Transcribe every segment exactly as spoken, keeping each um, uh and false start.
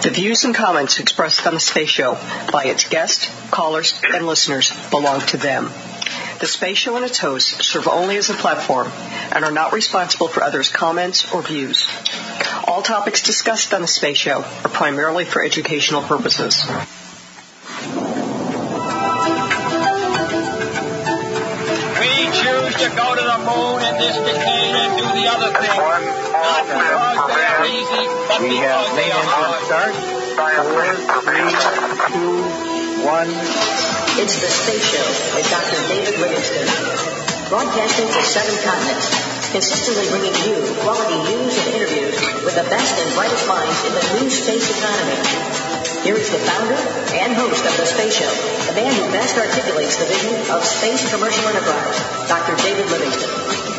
The views and comments expressed on the Space Show by its guests, callers, and listeners belong to them. The Space Show and its hosts serve only as a platform and are not responsible for others' comments or views. All topics discussed on the Space Show are primarily for educational purposes. We choose to go to the moon in this decade and do the other thing. Not because they are easy, but because they are hard. Start. Four, three, two, one. It's the Space Show with Doctor David Livingston. Broadcasting to seven continents, consistently bringing you quality news and interviews with the best and brightest minds in the new space economy. Here is the founder and host of the Space Show, the man who best articulates the vision of space commercial enterprise, Doctor David Livingston.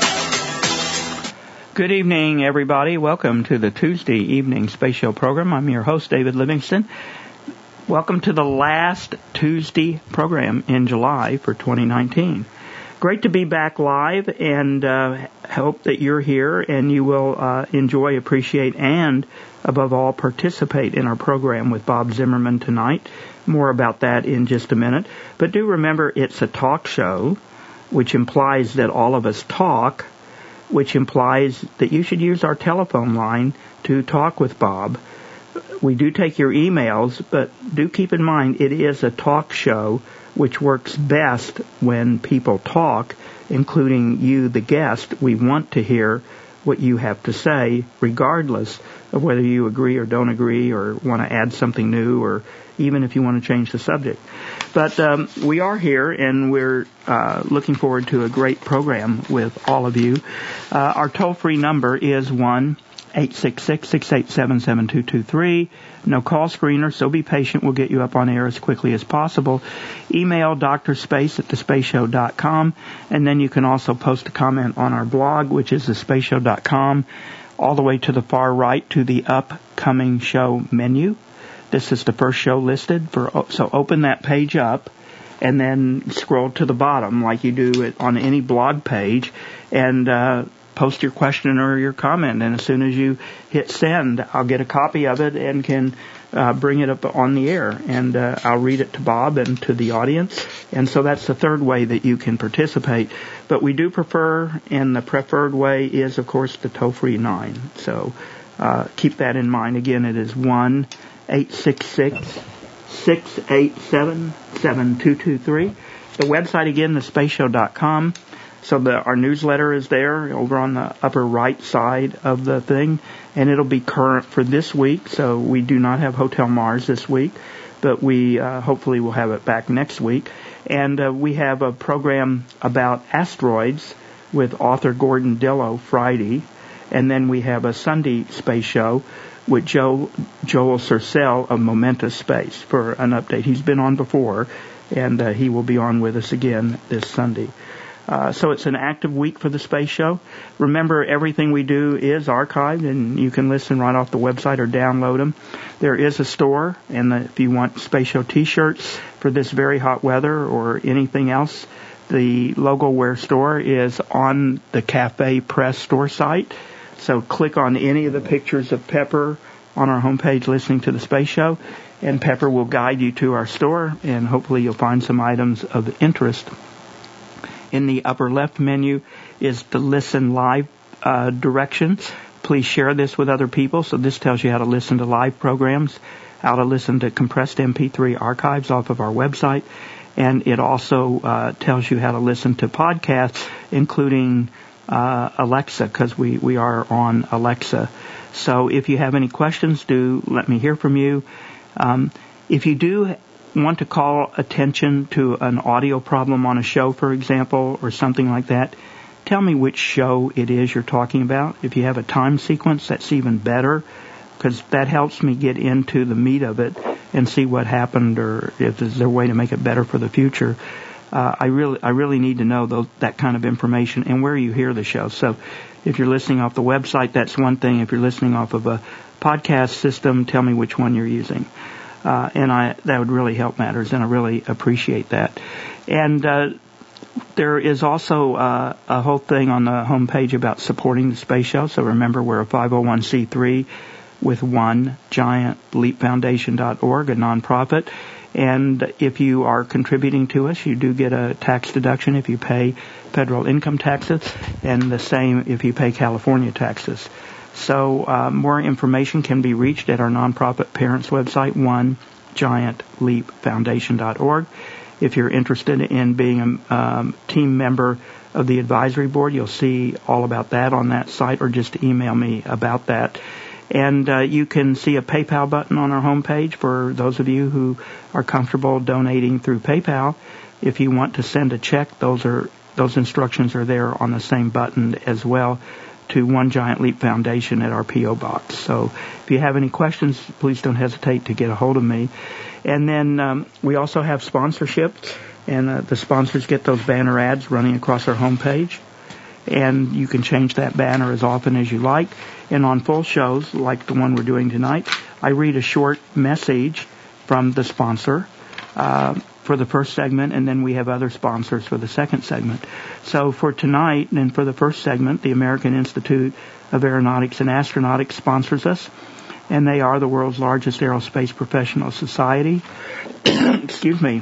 Good evening, everybody. Welcome to the Tuesday evening Space Show program. I'm your host, David Livingston. Welcome to the last Tuesday program in July for twenty nineteen. Great to be back live, and uh, hope that you're here and you will uh, enjoy, appreciate, and above all, participate in our program with Bob Zimmerman tonight. More about that in just a minute. But do remember, it's a talk show, which implies that all of us talk, which implies that you should use our telephone line to talk with Bob. We do take your emails, but do keep in mind it is a talk show, which works best when people talk, including you, the guest. We want to hear what you have to say, regardless of whether you agree or don't agree or want to add something new or even if you want to change the subject. But um, we are here, and we're uh, looking forward to a great program with all of you. Uh, our toll-free number is one eight six six, six eight seven, seven two two three. No call screener, so be patient. We'll get you up on air as quickly as possible. Email drspace at the space show dot com, and then you can also post a comment on our blog, which is the space show dot com, all the way to the far right to the upcoming show menu. This is the first show listed, for so open that page up and then scroll to the bottom like you do it on any blog page, and uh post your question or your comment, and as soon as you hit send, I'll get a copy of it and can uh, bring it up on the air, and uh, I'll read it to Bob and to the audience. And so that's the third way that you can participate. But we do prefer, and the preferred way is, of course, the toll-free nine. So uh, keep that in mind. Again, it is one eight six six, six eight seven, seven two two three. The website, again, the space show dot com. So the, our newsletter is there over on the upper right side of the thing, and it'll be current for this week. So we do not have Hotel Mars this week, but we uh, hopefully will have it back next week. And uh, we have a program about asteroids with author Gordon Dillow Friday, and then we have a Sunday space show with Joe Joel Sercel of Momentous Space for an update. He's been on before, and uh, he will be on with us again this Sunday. Uh, so it's an active week for the Space Show. Remember, everything we do is archived, and you can listen right off the website or download them. There is a store, and the, if you want Space Show T-shirts for this very hot weather or anything else, the Logo Wear store is on the Cafe Press store site. So click on any of the pictures of Pepper on our homepage listening to the Space Show, and Pepper will guide you to our store, and hopefully you'll find some items of interest. In the upper left menu is the Listen Live uh, directions. Please share this with other people. So this tells you how to listen to live programs, how to listen to compressed M P three archives off of our website, and it also uh, tells you how to listen to podcasts, including uh, Alexa, because we, we are on Alexa. So if you have any questions, do let me hear from you. Um, if you do want to call attention to an audio problem on a show, for example, or something like that, tell me which show it is you're talking about. If you have a time sequence, that's even better, because that helps me get into the meat of it and see what happened, or if there's a way to make it better for the future. Uh, I really, I really need to know those, that kind of information and where you hear the show. So if you're listening off the website, that's one thing. If you're listening off of a podcast system, tell me which one you're using. Uh, and I, that would really help matters, and I really appreciate that. And uh, there is also uh, a whole thing on the homepage about supporting the Space Show. So remember, we're a five oh one c three with one giant leap foundation dot org, a nonprofit. And if you are contributing to us, you do get a tax deduction if you pay federal income taxes, and the same if you pay California taxes. So uh, more information can be reached at our nonprofit parents website, one giant leap foundation dot org. If you're interested in being a um, team member of the advisory board, you'll see all about that on that site, or just email me about that. And uh, you can see a PayPal button on our homepage for those of you who are comfortable donating through PayPal. If you want to send a check, those are those instructions are there on the same button as well, to One Giant Leap Foundation at our P O Box. So if you have any questions, please don't hesitate to get a hold of me. And then um, we also have sponsorship, and uh, the sponsors get those banner ads running across our homepage. And you can change that banner as often as you like. And on full shows, like the one we're doing tonight, I read a short message from the sponsor uh, for the first segment, and then we have other sponsors for the second segment. So for tonight, and for the first segment, the American Institute of Aeronautics and Astronautics sponsors us, and they are the world's largest aerospace professional society. Excuse me.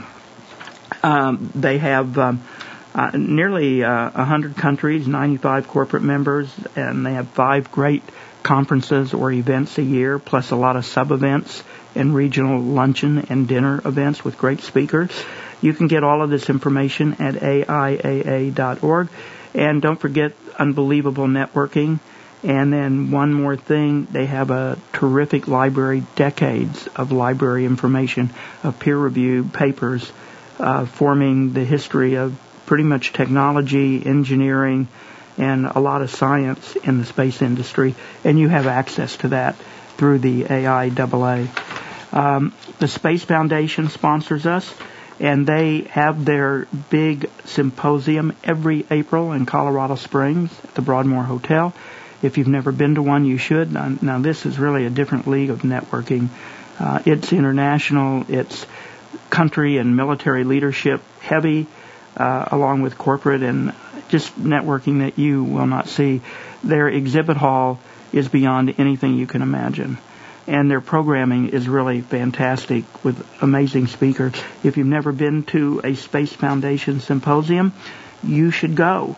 Um, they have um, uh, nearly uh, one hundred countries, ninety-five corporate members, and they have five great conferences or events a year, plus a lot of sub-events and regional luncheon and dinner events with great speakers. You can get all of this information at A I A A dot org. And don't forget unbelievable networking. And then one more thing, they have a terrific library, decades of library information, of peer-reviewed papers uh, forming the history of pretty much technology, engineering, and a lot of science in the space industry. And you have access to that through the A I A A. Um, the Space Foundation sponsors us, and they have their big symposium every April in Colorado Springs at the Broadmoor Hotel. If you've never been to one, you should. Now, now this is really a different league of networking. Uh, it's international, it's country and military leadership heavy, uh, along with corporate and just networking that you will not see. Their exhibit hall is beyond anything you can imagine. And their programming is really fantastic with amazing speakers. If you've never been to a Space Foundation symposium, you should go.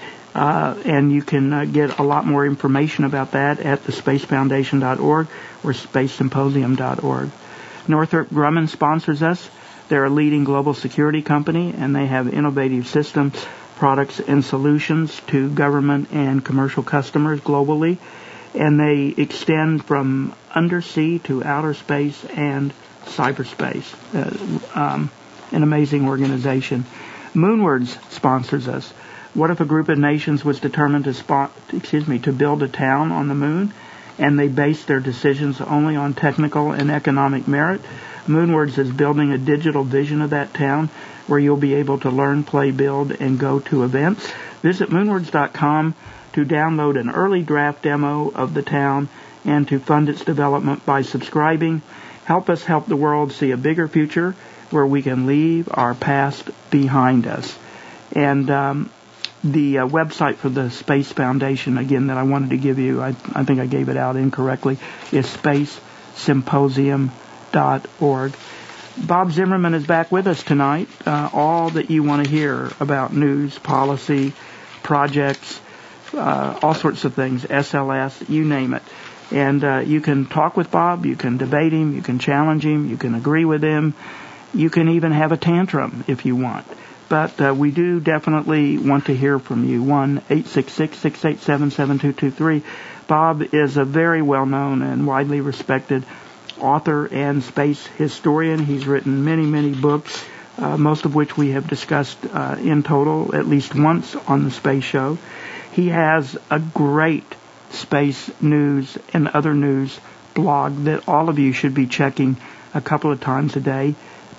Uh, and you can uh, get a lot more information about that at the space foundation dot org or space symposium dot org. Northrop Grumman sponsors us. They're a leading global security company, and they have innovative systems, products, and solutions to government and commercial customers globally. And they extend from undersea to outer space and cyberspace. Uh, um, an amazing organization. Moonwards sponsors us. What if a group of nations was determined to spot, excuse me, to build a town on the moon, and they based their decisions only on technical and economic merit? Moonwards is building a digital vision of that town where you'll be able to learn, play, build, and go to events. Visit moonwards dot com to download an early draft demo of the town and to fund its development by subscribing. Help us help the world see a bigger future where we can leave our past behind us. And um, the uh, website for the Space Foundation, again, that I wanted to give you, I, I think I gave it out incorrectly, is space symposium dot org. Bob Zimmerman is back with us tonight. Uh, all that you want to hear about news, policy, projects, uh, all sorts of things, S L S, you name it. And uh, you can talk with Bob, you can debate him, you can challenge him, you can agree with him, you can even have a tantrum if you want. But uh, we do definitely want to hear from you. one eight six six, six eight seven, seven two two three. Bob is a very well-known and widely respected author and space historian. He's written many, many books, uh, most of which we have discussed uh, in total at least once on the Space Show. He has a great space news and other news blog that all of you should be checking a couple of times a day,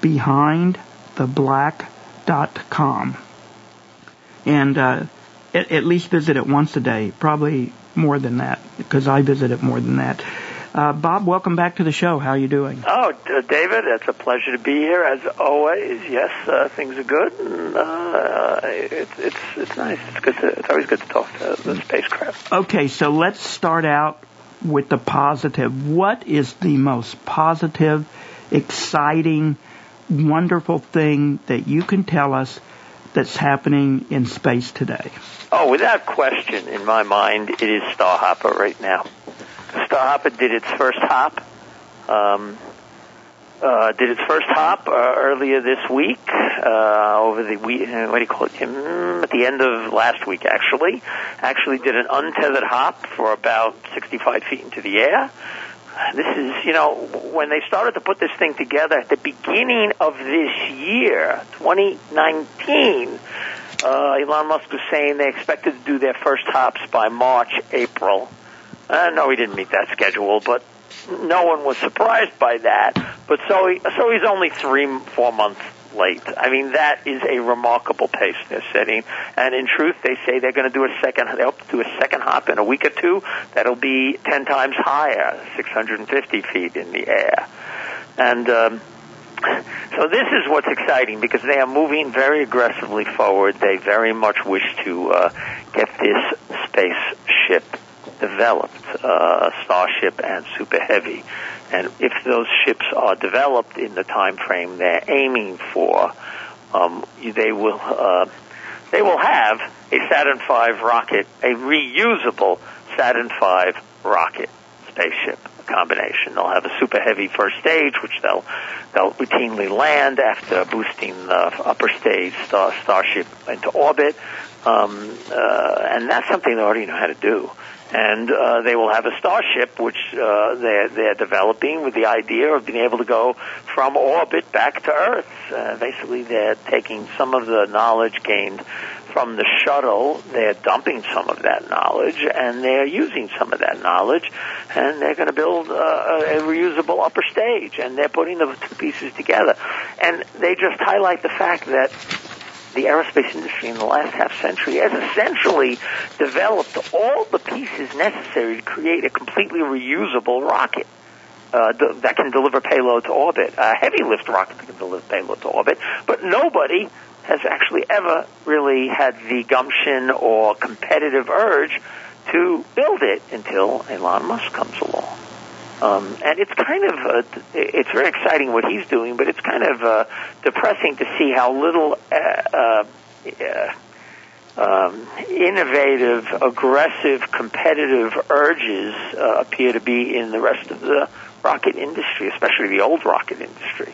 behind the black dot com. And uh, at, at least visit it once a day, probably more than that, because I visit it more than that. Uh, Bob, welcome back to the show. How are you doing? Oh, uh, David, it's a pleasure to be here, as always. Yes, uh, things are good. And, uh, it's it's it's nice. It's good. To, it's always good to talk to the spacecraft. Okay, so let's start out with the positive. What is the most positive, exciting, wonderful thing that you can tell us that's happening in space today? Oh, without question, in my mind, it is Starhopper right now. Starhopper did its first hop. Um, uh, did its first hop uh, earlier this week. Uh, over the week, what do you call it? Mm, at the end of last week, actually, actually did an untethered hop for about sixty-five feet into the air. This is, you know, when they started to put this thing together at the beginning of this year, twenty nineteen. Uh, Elon Musk was saying they expected to do their first hops by March, April. Uh, no, he didn't meet that schedule, but no one was surprised by that. But so he, so he's only three, four months late. I mean, that is a remarkable pace they're setting. And in truth, they say they're going to do a second, they hope to do a second hop in a week or two. That'll be ten times higher, six hundred fifty feet in the air. And, um, so this is what's exciting because they are moving very aggressively forward. They very much wish to uh, get this spaceship developed, uh, Starship and Super Heavy. And if those ships are developed in the time frame they're aiming for, um, they will uh, they will have a Saturn five rocket, a reusable Saturn five rocket spaceship combination. They'll have a Super Heavy first stage, which they'll they'll routinely land after boosting the upper stage star, Starship into orbit, um, uh, and that's something they already know how to do. And uh, they will have a Starship, which uh, they're, they're developing with the idea of being able to go from orbit back to Earth. Uh, basically, they're taking some of the knowledge gained from the shuttle, they're dumping some of that knowledge, and they're using some of that knowledge, and they're going to build uh, a reusable upper stage, and they're putting the two pieces together. And they just highlight the fact that the aerospace industry in the last half century has essentially developed all the pieces necessary to create a completely reusable rocket uh, th- that can deliver payload to orbit, a heavy lift rocket that can deliver payload to orbit, but nobody has actually ever really had the gumption or competitive urge to build it until Elon Musk comes along. Um, and it's kind of, uh, it's very exciting what he's doing, but it's kind of uh, depressing to see how little uh, uh, uh, um, innovative, aggressive, competitive urges uh, appear to be in the rest of the rocket industry, especially the old rocket industry.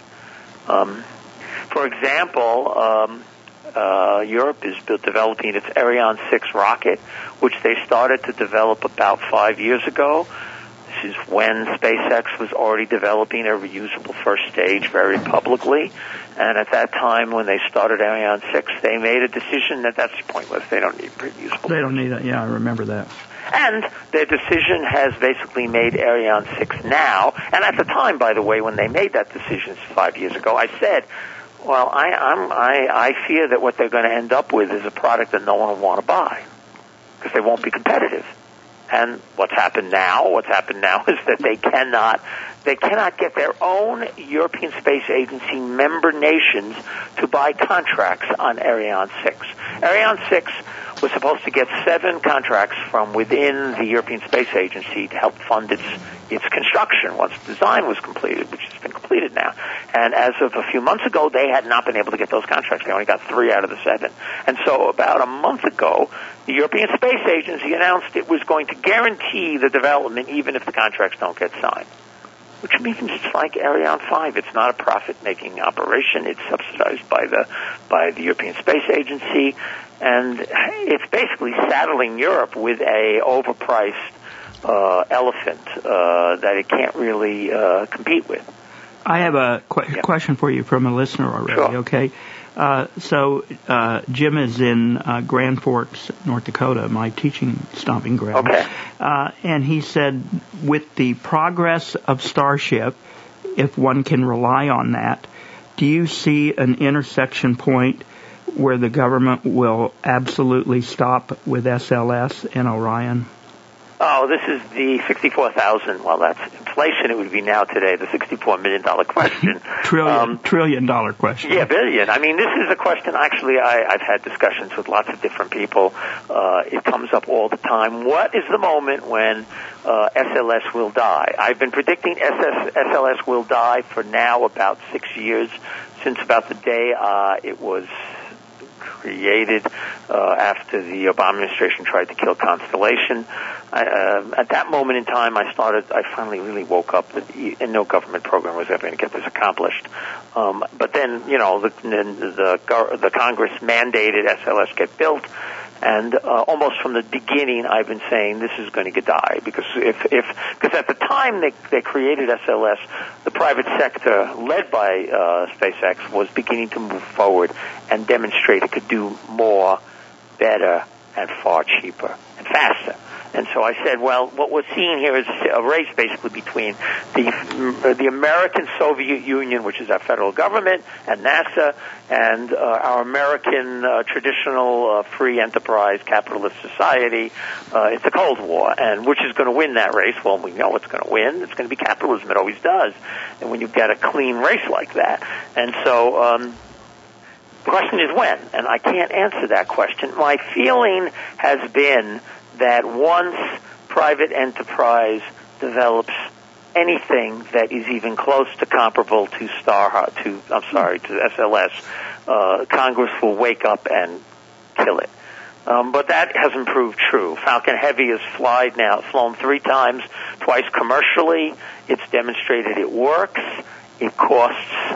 Um, for example, um, uh, Europe is developing its Ariane six rocket, which they started to develop about five years ago. This is when SpaceX was already developing a reusable first stage very publicly. And at that time, when they started Ariane six, they made a decision that that's pointless. They don't need reusable. They don't need it. Yeah, I remember that. And their decision has basically made Ariane six now. And at the time, by the way, when they made that decision five years ago, I said, well, I, I'm, I, I fear that what they're going to end up with is a product that no one will want to buy because they won't be competitive. And what's happened now, what's happened now is that they cannot, they cannot get their own European Space Agency member nations to buy contracts on Ariane six. Ariane six was supposed to get seven contracts from within the European Space Agency to help fund its its construction once the design was completed, which has been completed now. And as of a few months ago, they had not been able to get those contracts. They only got three out of the seven. And so about a month ago, the European Space Agency announced it was going to guarantee the development even if the contracts don't get signed. Which means it's like Ariane five. It's not a profit-making operation. It's subsidized by the by the European Space Agency, and it's basically saddling Europe with a overpriced uh, elephant uh, that it can't really uh, compete with. I have a qu- yeah. question for you from a listener already. Sure. Okay. Uh, so uh, Jim is in uh, Grand Forks, North Dakota, my teaching stomping ground. Okay. Uh, and he said, with the progress of Starship, if one can rely on that, do you see an intersection point where the government will absolutely stop with S L S and Orion? Oh, this is the sixty-four thousand. Well, that's inflation it would be now today, the sixty-four million dollars question. trillion, um, trillion dollar question. Yeah, billion. I mean, this is a question, actually, I, I've had discussions with lots of different people. Uh, it comes up all the time. What is the moment when uh, S L S will die? I've been predicting S L S will die for now about six years, since about the day uh, it was created uh, after the Obama administration tried to kill Constellation. I, uh, at that moment in time, I started, I finally really woke up that no government program was ever going to get this accomplished. Um, but then, you know, the, the, the, the Congress mandated S L S get built. And uh, almost from the beginning, I've been saying this is going to die because if if because at the time they they created S L S, the private sector led by uh, SpaceX was beginning to move forward and demonstrate it could do more, better, and far cheaper and faster. And so I said, well, what we're seeing here is a race basically between the the American Soviet Union, which is our federal government, and NASA, and uh, our American uh, traditional uh, free enterprise capitalist society. Uh, it's a Cold War. And which is going to win that race? Well, we know it's going to win. It's going to be capitalism. It always does. And when you get a clean race like that. And so um, the question is when? And I can't answer that question. My feeling has been that once private enterprise develops anything that is even close to comparable to Star to I'm sorry to S L S, uh, Congress will wake up and kill it. Um, but that hasn't proved true. Falcon Heavy has flied now, flown three times, twice commercially. It's demonstrated it works. It costs.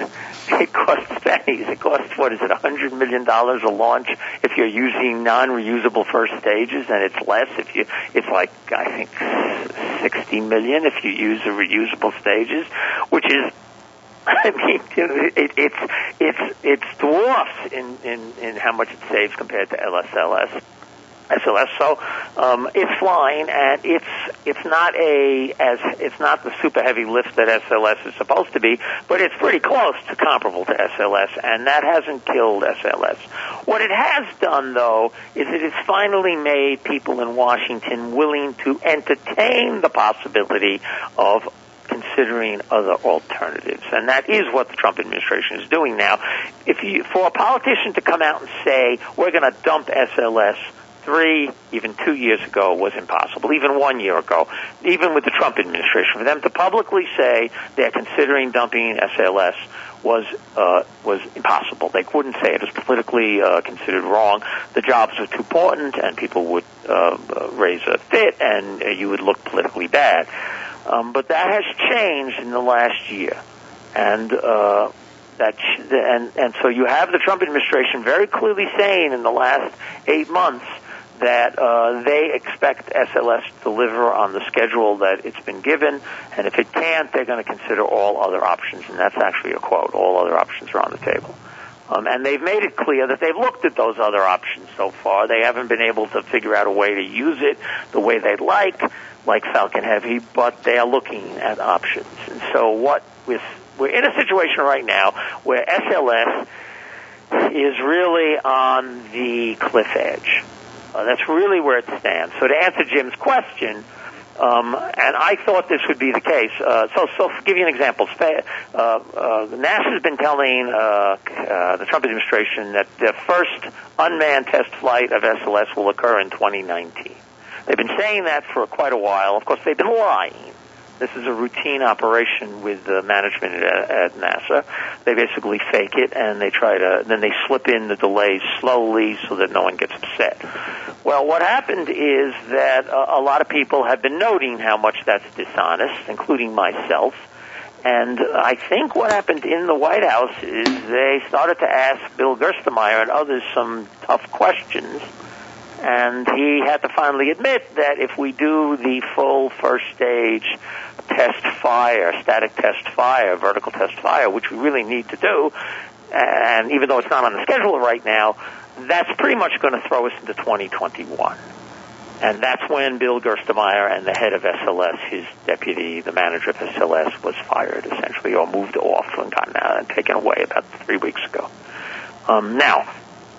It costs pennies. It costs, what is it, one hundred million dollars a launch if you're using non-reusable first stages, and it's less if you, it's like, I think, sixty million dollars if you use the reusable stages, which is, I mean, it, it's, it's, it's dwarfs in, in, in how much it saves compared to L S L S. S L S. So um, it's flying, and it's it's not a as it's not the super heavy lift that S L S is supposed to be, but it's pretty close to comparable to S L S, and that hasn't killed S L S. What it has done, though, is it has finally made people in Washington willing to entertain the possibility of considering other alternatives, and that is what the Trump administration is doing now. If you, for a politician to come out and say we're going to dump S L S. Three, even two years ago was impossible, even one year ago, even with the Trump administration. For them to publicly say they're considering dumping S L S was uh, was impossible. They wouldn't say it. It was politically uh, considered wrong. The jobs were too important, and people would uh, raise a fit, and uh, you would look politically bad. Um, but that has changed in the last year. And... Uh, That and and so you have the Trump administration very clearly saying in the last eight months that uh, they expect S L S to deliver on the schedule that it's been given, and if it can't, they're going to consider all other options, and that's actually a quote. All other options are on the table. Um, and they've made it clear that they've looked at those other options so far. They haven't been able to figure out a way to use it the way they'd like, like Falcon Heavy, but they are looking at options. And so what with we're in a situation right now where S L S is really on the cliff edge. Uh, that's really where it stands. So to answer Jim's question, um, and I thought this would be the case. Uh, so, so to give you an example, uh, uh, NASA's been telling uh, uh, the Trump administration that the first unmanned test flight of S L S will occur in twenty nineteen. They've been saying that for quite a while. Of course, they've been lying. This is a routine operation with the management at, at NASA. They basically fake it, and they try to, then they slip in the delays slowly so that no one gets upset. Well, what happened is that uh, a lot of people have been noting how much that's dishonest, including myself. And I think what happened in the White House is they started to ask Bill Gerstenmaier and others some tough questions. And he had to finally admit that if we do the full first stage test fire, static test fire, vertical test fire, which we really need to do, and even though it's not on the schedule right now, that's pretty much going to throw us into twenty twenty-one. And that's when Bill Gerstenmaier and the head of S L S, his deputy, the manager of S L S, was fired, essentially, or moved off and gotten out and taken away about three weeks ago. Um, now,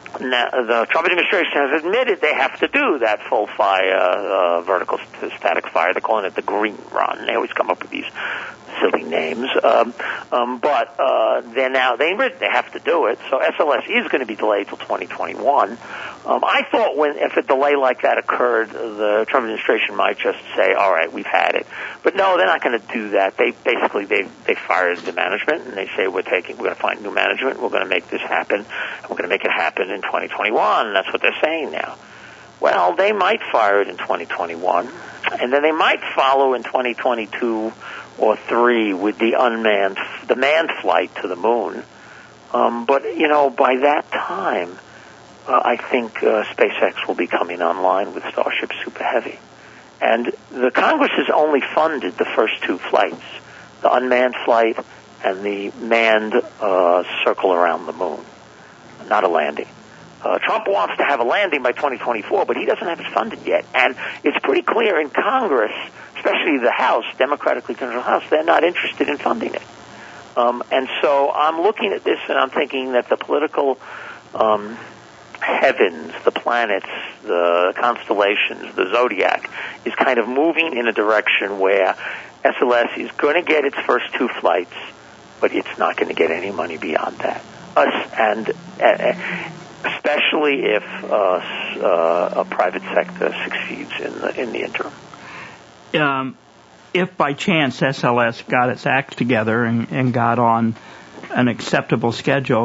now, the Trump administration has admitted they have to do that full fire, uh, vertical st- static fire. They're calling it the green run. They always come up with these silly names. Um, um, but uh, they're now, they they have to do it. So S L S is going to be delayed till twenty twenty-one. Um, I thought when if a delay like that occurred, the Trump administration might just say, all right, we've had it. But no, they're not going to do that. They basically, they they fired the management, and they say, we're taking, we're going to find new management, we're going to make this happen, and we're going to make it happen in twenty twenty-one, and that's what they're saying now. Well, they might fire it in twenty twenty-one, and then they might follow in twenty twenty-two or three with the unmanned, the manned flight to the moon. Um, but, you know, by that time, uh, I think uh, SpaceX will be coming online with Starship Super Heavy. And the Congress has only funded the first two flights, the unmanned flight and the manned uh, circle around the moon, not a landing. Uh, Trump wants to have a landing by twenty twenty-four, but he doesn't have it funded yet. And it's pretty clear in Congress, especially the House, democratically controlled House, they're not interested in funding it. Um, and so I'm looking at this and I'm thinking that the political um, heavens, the planets, the constellations, the zodiac is kind of moving in a direction where S L S is going to get its first two flights, but it's not going to get any money beyond that. Us and uh, especially if uh, uh, a private sector succeeds in the in the interim. Um, if by chance S L S got its act together and, and got on an acceptable schedule,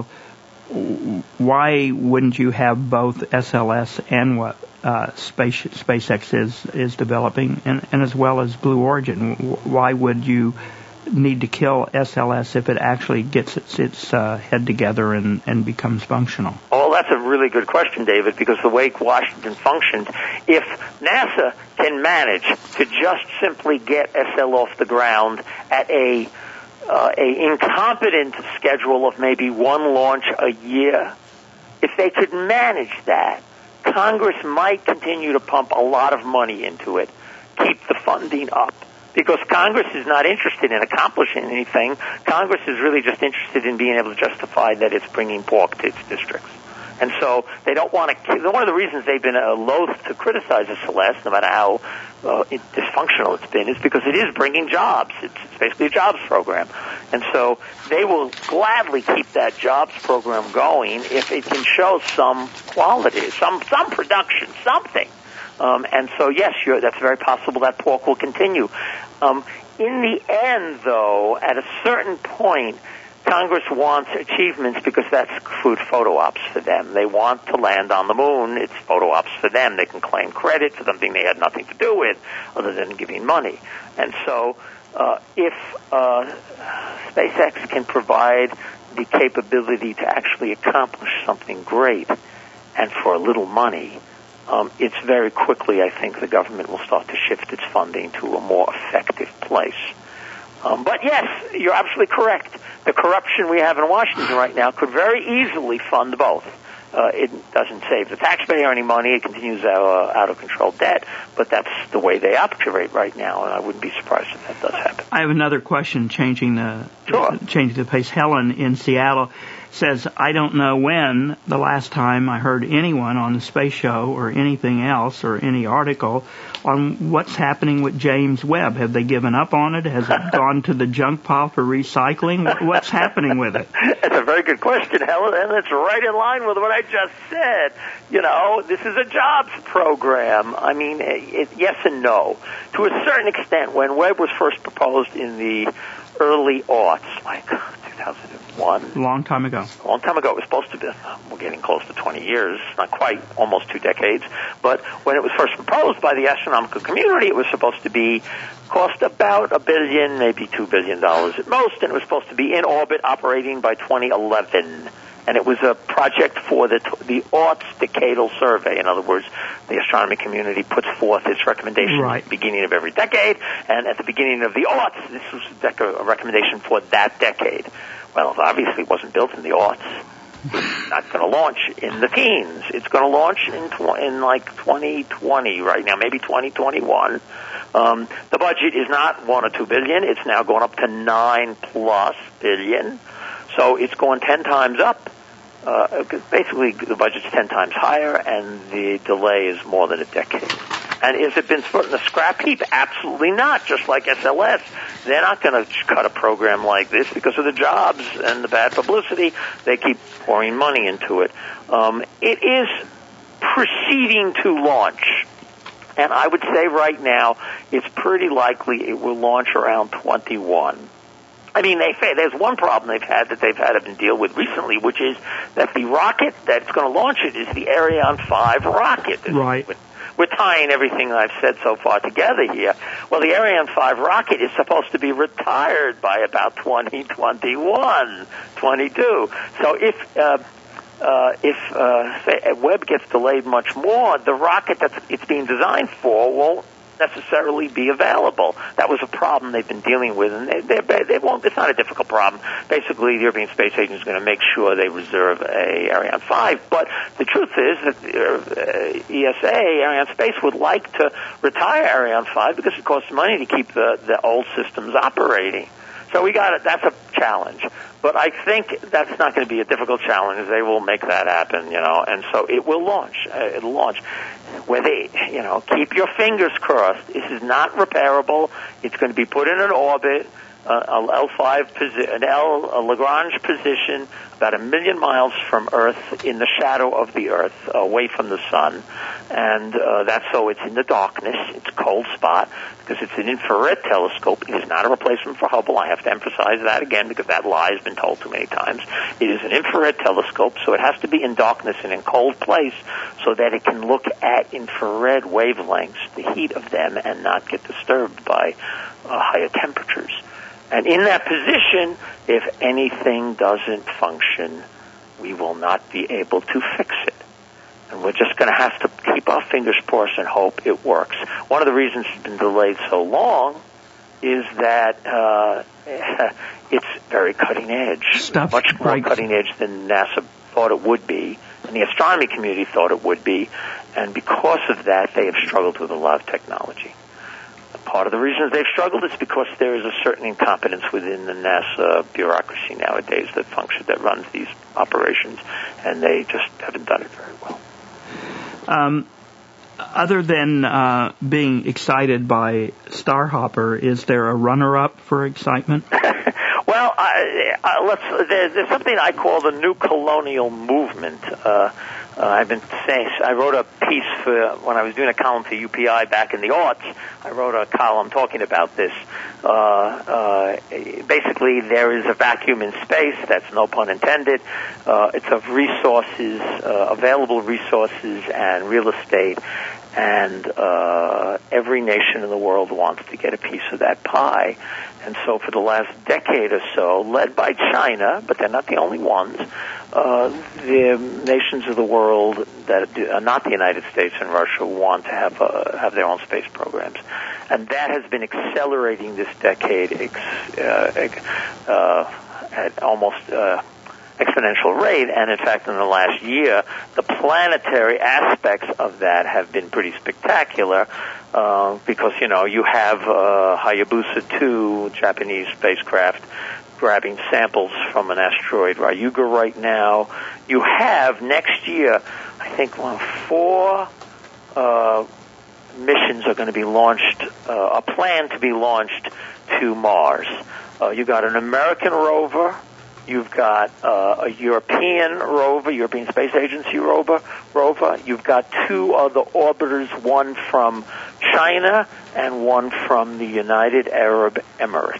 why wouldn't you have both S L S and what uh, Space, SpaceX is is developing, and, and as well as Blue Origin? Why would you need to kill S L S if it actually gets its, its uh, head together and, and becomes functional? Well, that's a really good question, David, because the way Washington functioned, if NASA can manage to just simply get S L off the ground at a uh, a incompetent schedule of maybe one launch a year, if they could manage that, Congress might continue to pump a lot of money into it, keep the funding up. Because Congress is not interested in accomplishing anything. Congress is really just interested in being able to justify that it's bringing pork to its districts. And so they don't want to, one of the reasons they've been uh, loath to criticize S L S, no matter how uh, it, dysfunctional it's been, is because it is bringing jobs. It's, it's basically a jobs program. And so they will gladly keep that jobs program going if it can show some quality, some, some production, something. Um, and so, yes, you're, that's very possible that pork will continue. Um, in the end, though, at a certain point, Congress wants achievements because that's food photo ops for them. They want to land on the moon. It's photo ops for them. They can claim credit for something they had nothing to do with other than giving money. And so uh, if uh, SpaceX can provide the capability to actually accomplish something great and for a little money, Um, it's very quickly, I think, the government will start to shift its funding to a more effective place. Um, but yes, you're absolutely correct. The corruption we have in Washington right now could very easily fund both. Uh, it doesn't save the taxpayer any money. It continues our uh, out-of-control debt, but that's the way they operate right now, and I wouldn't be surprised if that does happen. I have another question changing the, sure. changing the pace. Helen in Seattle says, I don't know when the last time I heard anyone on the space show or anything else or any article on what's happening with James Webb. Have they given up on it? Has it gone to the junk pile for recycling? What's happening with it? That's a very good question, Helen, and it's right in line with what I just said. You know, this is a jobs program. I mean, it, yes and no. To a certain extent, when Webb was first proposed in the early aughts, like two thousand one. A long time ago. A long time ago. It was supposed to be, we're getting close to twenty years, not quite, almost two decades. But when it was first proposed by the astronomical community, it was supposed to be, cost about a billion, maybe two billion dollars at most, and it was supposed to be in orbit operating by twenty eleven. And it was a project for the the aughts decadal survey. In other words, the astronomy community puts forth its recommendations right. at the beginning of every decade, and at the beginning of the aughts, this was a recommendation for that decade. Well, it obviously wasn't built in the aughts. It's not going to launch in the teens. It's going to launch in tw- in like twenty twenty right now, maybe twenty twenty-one. Um, the budget is not one or two billion. It's now going up to nine plus billion. So it's going ten times up. uh, basically the budget's ten times higher, and the delay is more than a decade. And has it been put in the scrap heap? Absolutely not. Just like S L S, they're not going to cut a program like this because of the jobs and the bad publicity. They keep pouring money into it. Um, it is proceeding to launch. And I would say right now, it's pretty likely it will launch around twenty-one. I mean, they there's one problem they've had that they've had to deal with recently, which is that the rocket that's going to launch it is the Ariane five rocket. Right. We're tying everything I've said so far together here. Well, the Ariane five rocket is supposed to be retired by about twenty twenty-one, twenty-two. So if uh, uh, if uh, say, Webb gets delayed much more, the rocket that it's being designed for won't necessarily be available. That was a problem they've been dealing with, and they, they, they won't. It's not a difficult problem. Basically, the European Space Agency is going to make sure they reserve a Ariane five. But the truth is that uh, E S A, Ariane Space, would like to retire Ariane five because it costs money to keep the, the old systems operating. So we got it. That's a challenge. But I think that's not going to be a difficult challenge. They will make that happen, you know, and so it will launch. Uh, it'll launch. Where they, you know, keep your fingers crossed. This is not repairable. It's going to be put in an orbit, uh, a L five posi- an L a Lagrange position, about a million miles from Earth, in the shadow of the Earth, away from the sun, and uh, that's so it's in the darkness. It's a cold spot because it's an infrared telescope. It is not a replacement for Hubble. I have to emphasize that again because that lie has been told too many times. It is an infrared telescope, so it has to be in darkness and in cold place so that it can look at infrared wavelengths, the heat of them, and not get disturbed by uh, higher temperatures. And in that position, if anything doesn't function, we will not be able to fix it. And we're just going to have to keep our fingers crossed and hope it works. One of the reasons it's been delayed so long is that uh, it's very cutting edge, Stuff much more right. cutting edge than NASA thought it would be, and the astronomy community thought it would be. And because of that, they have struggled with a lot of technology. Part of the reasons they've struggled is because there is a certain incompetence within the NASA bureaucracy nowadays that functions, that runs these operations, and they just haven't done it very well. Um, other than uh, being excited by Starhopper, is there a runner-up for excitement? Well, I, I, let's, there, there's something I call the new colonial movement. Uh, uh, I've been saying, I wrote a piece for, when I was doing a column for U P I back in the aughts, I wrote a column talking about this. Uh, uh, basically, there is a vacuum in space, that's no pun intended. Uh, it's of resources, uh, available resources and real estate, and uh, every nation in the world wants to get a piece of that pie. And so for the last decade or so, led by China, but they're not the only ones, uh, the nations of the world that are not the United States and Russia want to have uh, have their own space programs. And that has been accelerating this decade ex- uh, uh, at almost uh, exponential rate. And in fact, in the last year, the planetary aspects of that have been pretty spectacular. Uh, because, you know, you have uh, Hayabusa two, Japanese spacecraft, grabbing samples from an asteroid Ryuga right now. You have next year, I think, well, four uh, missions are going to be launched, uh, are planned to be launched to Mars. Uh, you've got an American rover. You've got uh, a European rover, European Space Agency rover, rover. You've got two other orbiters, one from China and one from the United Arab Emirates.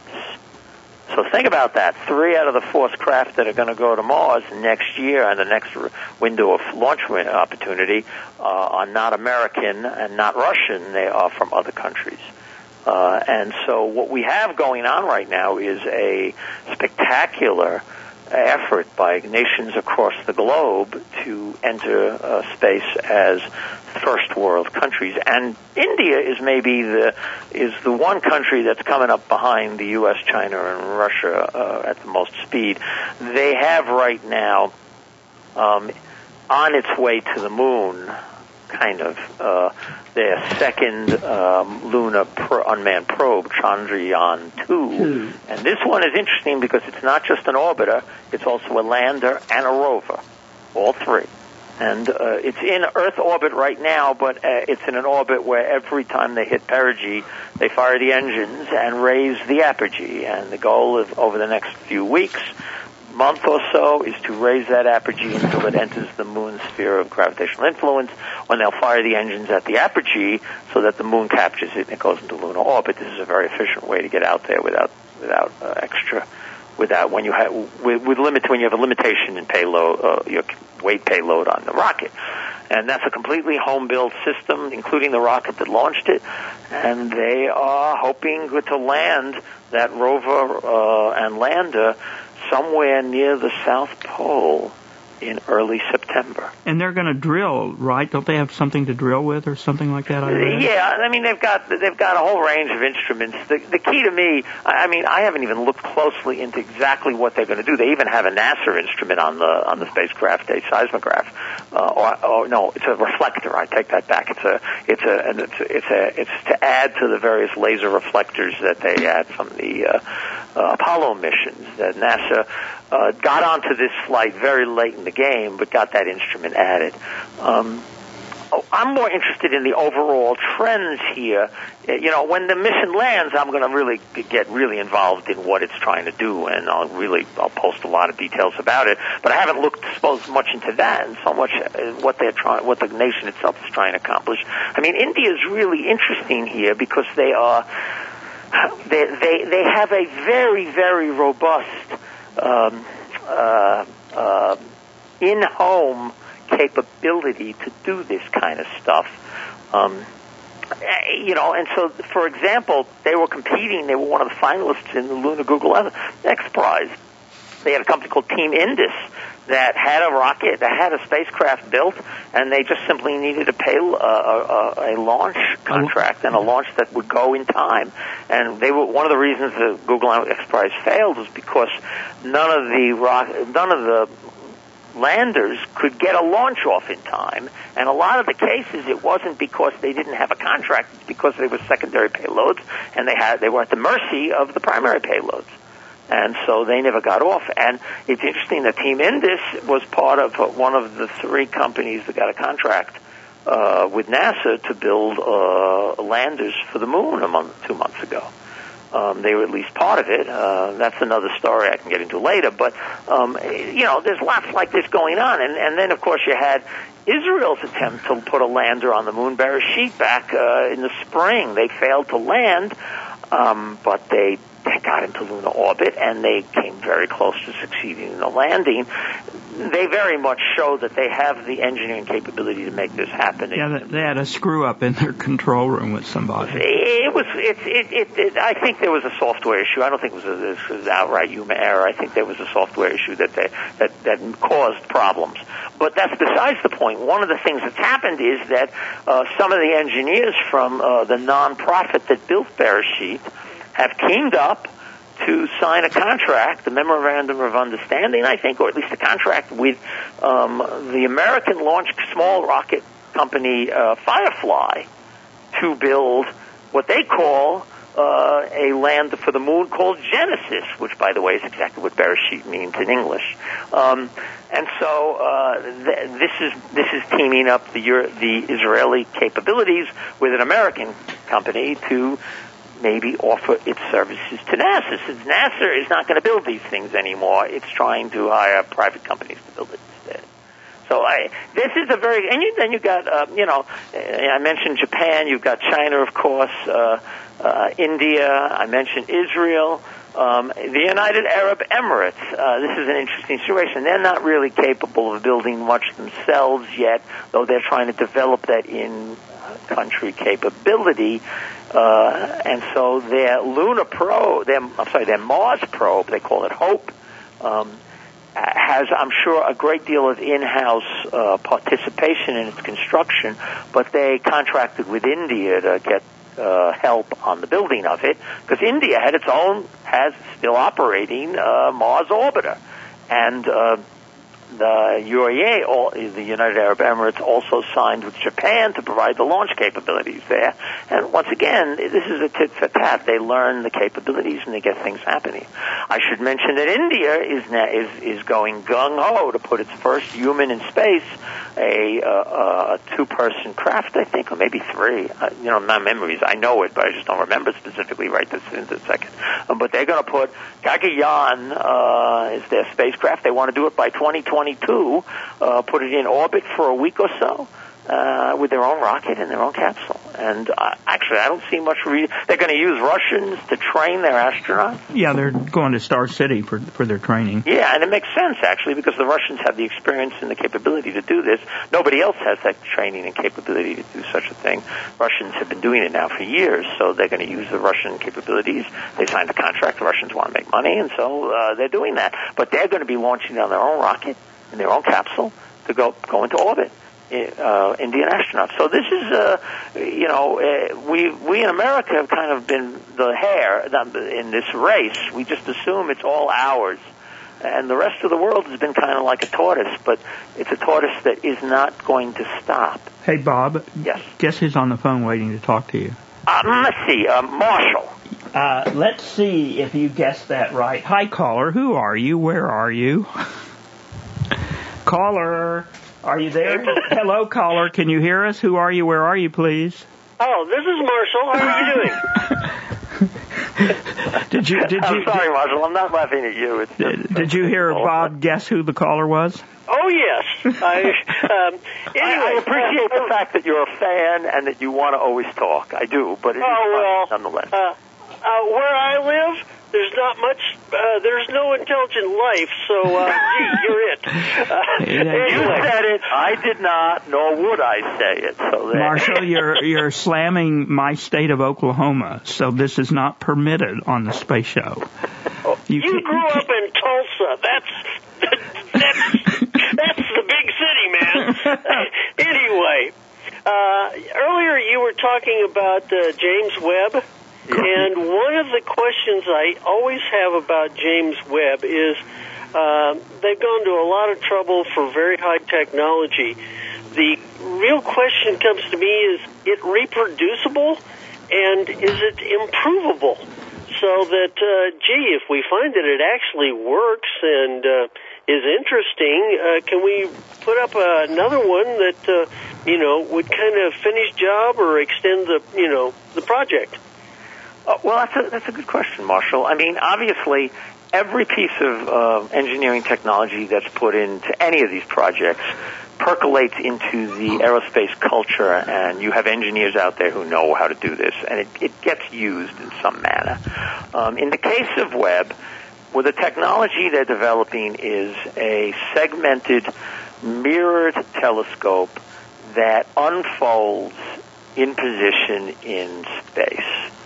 So think about that. Three out of the four craft that are going to go to Mars next year and the next window of launch opportunity uh, are not American and not Russian. They are from other countries. Uh, and so what we have going on right now is a spectacular effort by nations across the globe to enter uh, space as first world countries. And India is maybe the is the one country that's coming up behind the U S, China, and Russia uh, at the most speed. They have right now, um, on its way to the moon, kind of, uh, their second um, lunar pro- unmanned probe, Chandrayaan two. And this one is interesting because it's not just an orbiter, it's also a lander and a rover. all three. And uh, it's in Earth orbit right now, but uh, it's in an orbit where every time they hit perigee, they fire the engines and raise the apogee. And the goal is over the next few weeks, month or so, is to raise that apogee until it enters the moon's sphere of gravitational influence, when they'll fire the engines at the apogee so that the moon captures it and it goes into lunar orbit. This is a very efficient way to get out there without without uh, extra. Without when you have with, with limits when you have a limitation in payload, uh, your weight payload on the rocket, and that's a completely home-built system, including the rocket that launched it. And they are hoping to land that rover uh, and lander somewhere near the South Pole in early September. And they're going to drill, right? Don't they have something to drill with or something like that? I read? Yeah, I mean they've got they've got a whole range of instruments. The, the key to me, I mean, I haven't even looked closely into exactly what they're going to do. They even have a NASA instrument on the on the spacecraft, a seismograph, uh, or, or no, it's a reflector. I take that back. It's a it's a and it's a, it's a it's to add to the various laser reflectors that they had from the uh, uh, Apollo missions. That NASA uh, got onto this flight very late in the game, but got that instrument added. Um, I'm more interested in the overall trends here. You know, when the mission lands, I'm going to really get really involved in what it's trying to do, and I'll really I'll post a lot of details about it. But I haven't looked so much into that, and so much what they're trying, what the nation itself is trying to accomplish. I mean, India is really interesting here because they are they they they have a very very robust um, uh, uh, in-home capability to do this kind of stuff. Um, you know, and so, for example, they were competing, they were one of the finalists in the Lunar Google X Prize. They had a company called Team Indus that had a rocket, that had a spacecraft built, and they just simply needed to pay uh, a, a launch contract and a launch that would go in time. And they were one of the reasons the Google X Prize failed was because none of the rock, none of the landers could get a launch off in time, and a lot of the cases it wasn't because they didn't have a contract, it's because they were secondary payloads and they had they were at the mercy of the primary payloads, and so they never got off. And it's interesting that Team Indus was part of one of the three companies that got a contract uh, with NASA to build uh, landers for the moon a month, two months ago. Um, they were at least part of it. Uh, that's another story I can get into later. But, um, you know, there's lots like this going on. And, and then, of course, you had Israel's attempt to put a lander on the moon, Bereshit, back uh, in the spring. They failed to land, um, but they, they got into lunar orbit, and they came very close to succeeding in the landing. They very much show that they have the engineering capability to make this happen. Yeah, they had a screw-up in their control room with somebody. It was. It, it, it, it, I think there was a software issue. I don't think it was, a, it was outright human error. I think there was a software issue that they, that that caused problems. But that's besides the point. One of the things that's happened is that uh, some of the engineers from uh, the nonprofit that built Bereshit have teamed up to sign a contract, the Memorandum of Understanding, I think, or at least a contract with um, the American launch small rocket company uh, Firefly to build what they call uh, a lander for the moon called Genesis, which, by the way, is exactly what Bereshit means in English. Um, and so uh, th- this is this is teaming up the Euro- the Israeli capabilities with an American company to maybe offer its services to NASA. Since NASA is not going to build these things anymore, it's trying to hire private companies to build it instead. So I, this is a very, and you, then you got, uh, you know, I mentioned Japan, you've got China, of course, uh, uh, India, I mentioned Israel, um, the United Arab Emirates. Uh, this is an interesting situation. They're not really capable of building much themselves yet, though they're trying to develop that in country capability. Uh, and so their lunar probe, their, I'm sorry, their Mars probe, they call it HOPE, um, has, I'm sure, a great deal of in-house uh, participation in its construction, but they contracted with India to get uh, help on the building of it, because India had its own, has still operating uh, Mars orbiter. And uh, the U A E, all, the United Arab Emirates, also signed with Japan to provide the launch capabilities there. And once again, this is a tit for tat. They learn the capabilities and they get things happening. I should mention that India is now, is is going gung ho to put its first human in space, a, uh, a two-person craft, I think, or maybe three. Uh, you know, my memories. I know it, but I just don't remember specifically right this in this second. Um, but they're going to put Gaganyaan uh, is their spacecraft. They want to do it by twenty twenty-two. Uh, put it in orbit for a week or so. Uh, with their own rocket and their own capsule. And uh, actually, I don't see much reason. They're going to use Russians to train their astronauts. Yeah, they're going to Star City for for their training. Yeah, and it makes sense, actually, because the Russians have the experience and the capability to do this. Nobody else has that training and capability to do such a thing. Russians have been doing it now for years, so they're going to use the Russian capabilities. They signed a contract. The Russians want to make money, and so uh, they're doing that. But they're going to be launching on their own rocket and their own capsule to go go into orbit. Uh, Indian astronauts. So this is, uh, you know, uh, we we in America have kind of been the hare in this race. We just assume it's all ours, and the rest of the world has been kind of like a tortoise, but it's a tortoise that is not going to stop. Hey, Bob. Yes. Guess who's on the phone waiting to talk to you? Um, let's see, uh, Marshall. Uh, let's see if you guessed that right. Hi, caller. Who are you? Where are you? Caller. Are you there? Hello, caller. Can you hear us? Who are you? Where are you, please? Oh, this is Marshall. How are you doing? did you? Did I'm you? sorry, Marshall. I'm not laughing at you. It's Did, did you hear Bob guess who the caller was? Oh yes. I, um, anyway, I, I appreciate uh, the fact that you're a fan and that you want to always talk. I do, but it is oh, fun nonetheless. Uh, uh, where I live, there's not much. Uh, there's no intelligent life, so uh, gee, you're it. Uh, you anyway. said it. I did not, nor would I say it. So there. Marshall, you're you're slamming my state of Oklahoma, so this is not permitted on the space show. You, you grew up in Tulsa. That's that's that's the big city, man. Anyway, uh, earlier you were talking about uh, James Webb. And one of the questions I always have about James Webb is uh, they've gone to a lot of trouble for very high technology. The real question comes to me, is it reproducible and is it improvable? So that, uh, gee, if we find that it actually works and uh, is interesting, uh, can we put up uh, another one that, uh, you know, would kind of finish job or extend the, you know, the project? Uh, well, that's a, that's a good question, Marshall. I mean, obviously, every piece of uh, engineering technology that's put into any of these projects percolates into the aerospace culture, and you have engineers out there who know how to do this, and it, it gets used in some manner. Um, in the case of Webb, well, the technology they're developing is a segmented, mirrored telescope that unfolds in position in space.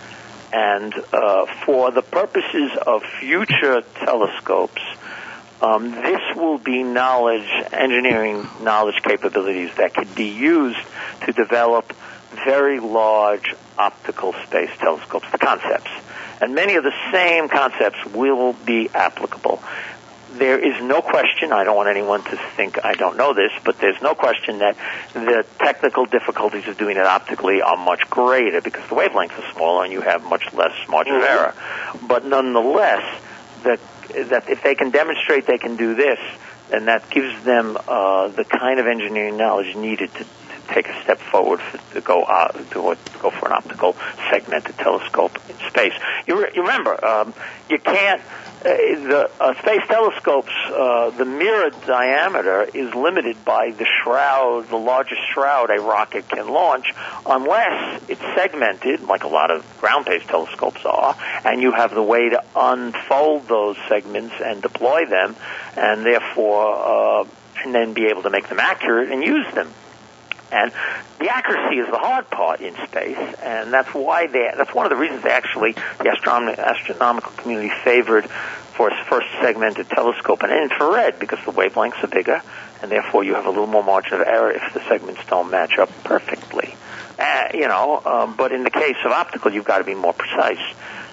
And uh, for the purposes of future telescopes, um, this will be knowledge, engineering knowledge capabilities that could be used to develop very large optical space telescopes, the concepts. And many of the same concepts will be applicable. There is no question, I don't want anyone to think I don't know this, but there's no question that the technical difficulties of doing it optically are much greater because the wavelengths are smaller and you have much less margin of error. But nonetheless, that, that if they can demonstrate they can do this, then that gives them uh, the kind of engineering knowledge needed to, to take a step forward for, to go uh, to, to go for an optical segmented telescope in space. You, re- you remember, um, you can't. Uh, the uh, space telescopes, uh, the mirrored diameter is limited by the shroud, the largest shroud a rocket can launch, unless it's segmented, like a lot of ground-based telescopes are, and you have the way to unfold those segments and deploy them, and therefore, uh, and then be able to make them accurate and use them. And the accuracy is the hard part in space, and that's why they, that's one of the reasons they actually, the astronom- astronomical community favored for its first segmented telescope an infrared, because the wavelengths are bigger, and therefore you have a little more margin of error if the segments don't match up perfectly. Uh, you know, um, but in the case of optical, you've got to be more precise.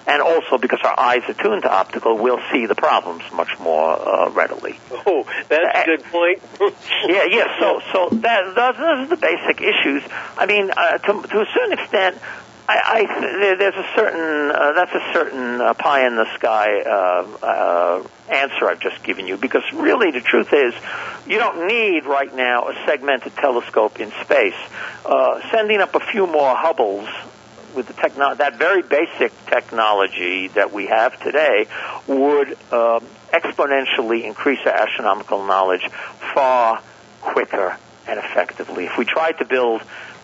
and also because our eyes are tuned to optical, we'll see the problems much more uh, readily. Oh, that's a good point. yeah, yeah. So, so that those, those are the basic issues. I mean, uh, to, to a certain extent, I, I there's a certain uh, that's a certain uh, pie in the sky uh, uh, answer I've just given you, because really the truth is you don't need right now a segmented telescope in space. Uh, sending up a few more Hubbles with the techno- that very basic technology that we have today would uh, exponentially increase our astronomical knowledge far quicker and effectively. If we tried to build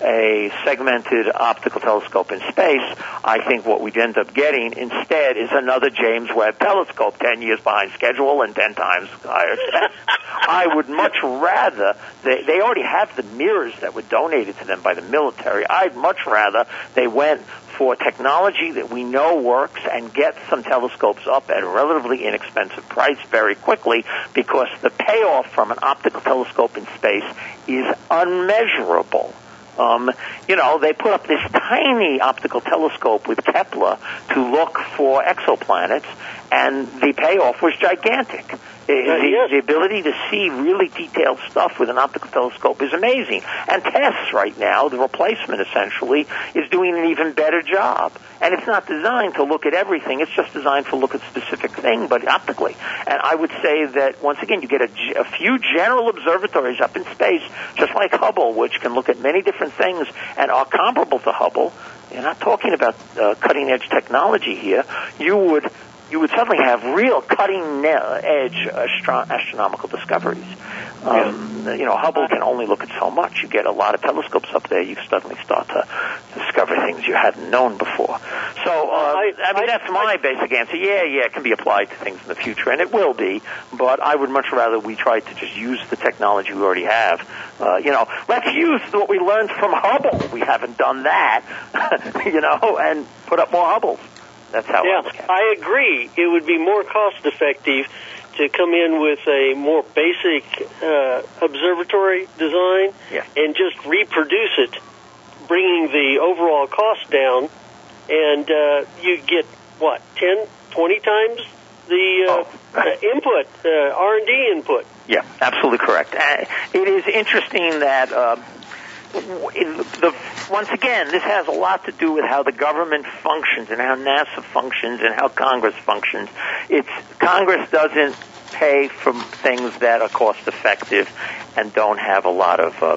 a segmented optical telescope in space, I think what we'd end up getting instead is another James Webb telescope, ten years behind schedule and ten times higher expense. I would much rather, they, they already have the mirrors that were donated to them by the military. I'd much rather they went for technology that we know works and get some telescopes up at a relatively inexpensive price very quickly, because the payoff from an optical telescope in space is unmeasurable. Um, you know, they put up this tiny optical telescope with Kepler to look for exoplanets, and the payoff was gigantic. The, uh, yes. the ability to see really detailed stuff with an optical telescope is amazing. And TESS right now, the replacement essentially, is doing an even better job. And it's not designed to look at everything. It's just designed to look at specific thing, but optically. And I would say that, once again, you get a, a few general observatories up in space, just like Hubble, which can look at many different things and are comparable to Hubble. You're not talking about uh, cutting-edge technology here. You would... you would suddenly have real cutting-edge astro- astronomical discoveries. Um, you know, Hubble can only look at so much. You get a lot of telescopes up there, you suddenly start to discover things you hadn't known before. So, uh, I, I mean, I, that's my I, basic answer. Yeah, yeah, it can be applied to things in the future, and it will be, but I would much rather we try to just use the technology we already have. Uh, you know, let's use what we learned from Hubble. We haven't done that, you know, and put up more Hubbles. That's how yeah, I look at it. I agree. It would be more cost-effective to come in with a more basic uh, observatory design yeah. and just reproduce it, bringing the overall cost down, and uh, you get, what, ten, twenty times the uh, oh. uh, input, uh, R and D input. Yeah, absolutely correct. Uh, it is interesting that... Uh, The, once again, this has a lot to do with how the government functions and how NASA functions and how Congress functions. It's Congress doesn't pay for things that are cost-effective and don't have a lot of uh,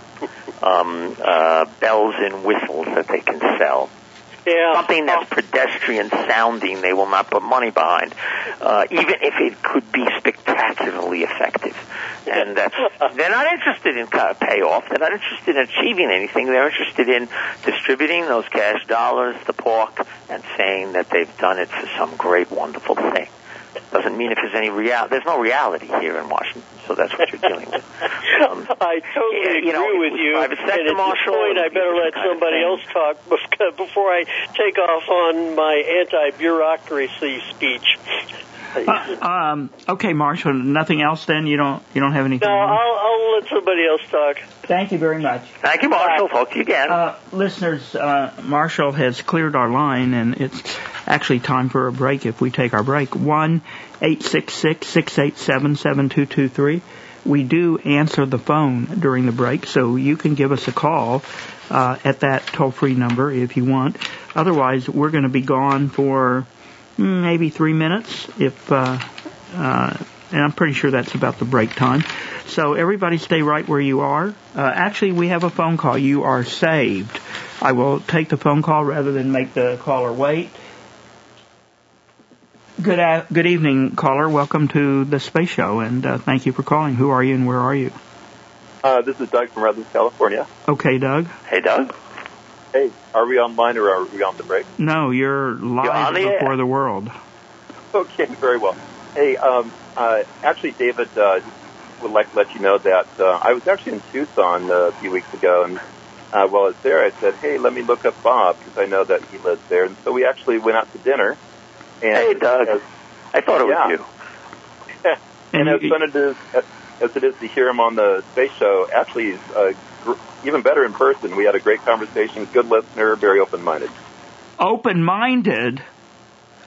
um, uh, bells and whistles that they can sell. Yeah. Something that's pedestrian sounding, they will not put money behind, uh, even if it could be spectacularly effective. And that's, they're not interested in kind of payoff. They're not interested in achieving anything. They're interested in distributing those cash dollars, the pork, and saying that they've done it for some great, wonderful thing. Doesn't mean if there's any real. There's no reality here in Washington, so that's what you're dealing with. Um, I totally yeah, agree you know, with you. Private sector, and at Marshall, this point, I better let somebody else talk before I take off on my anti-bureaucracy speech. Uh, um, okay, Marshall. Nothing else then? You don't. You don't have anything. No, I'll, I'll let somebody else talk. Thank you very much. Thank you, Marshall. Talk to you again. Uh, listeners, uh, Marshall has cleared our line, and it's actually time for a break. If we take our break, one eight six six six eight seven seven two two three. We do answer the phone during the break, so you can give us a call uh, at that toll-free number if you want. Otherwise, we're going to be gone for maybe three minutes, if, uh, uh, and I'm pretty sure that's about the break time. So everybody stay right where you are. Uh, actually, we have a phone call. You are saved. I will take the phone call rather than make the caller wait. Good a- good evening, caller. Welcome to the Space Show, and uh, thank you for calling. Who are you and where are you? Uh, this is Doug from Redlands, California. Okay, Doug. Hey, Doug. Hey, are we online or are we on the break? No, you're live you're before air. the world. Okay, very well. Hey, um, uh, actually, David, uh, would like to let you know that uh, I was actually in Tucson uh, a few weeks ago, and uh, while I was there, I said, hey, let me look up Bob, because I know that he lives there. And so we actually went out to dinner. And hey, Doug. As, I thought it yeah. was you. and as fun as it, is, as it is to hear him on the Space Show, actually, he's uh, gr- even better in person. We had a great conversation, good listener, very open-minded. Open-minded?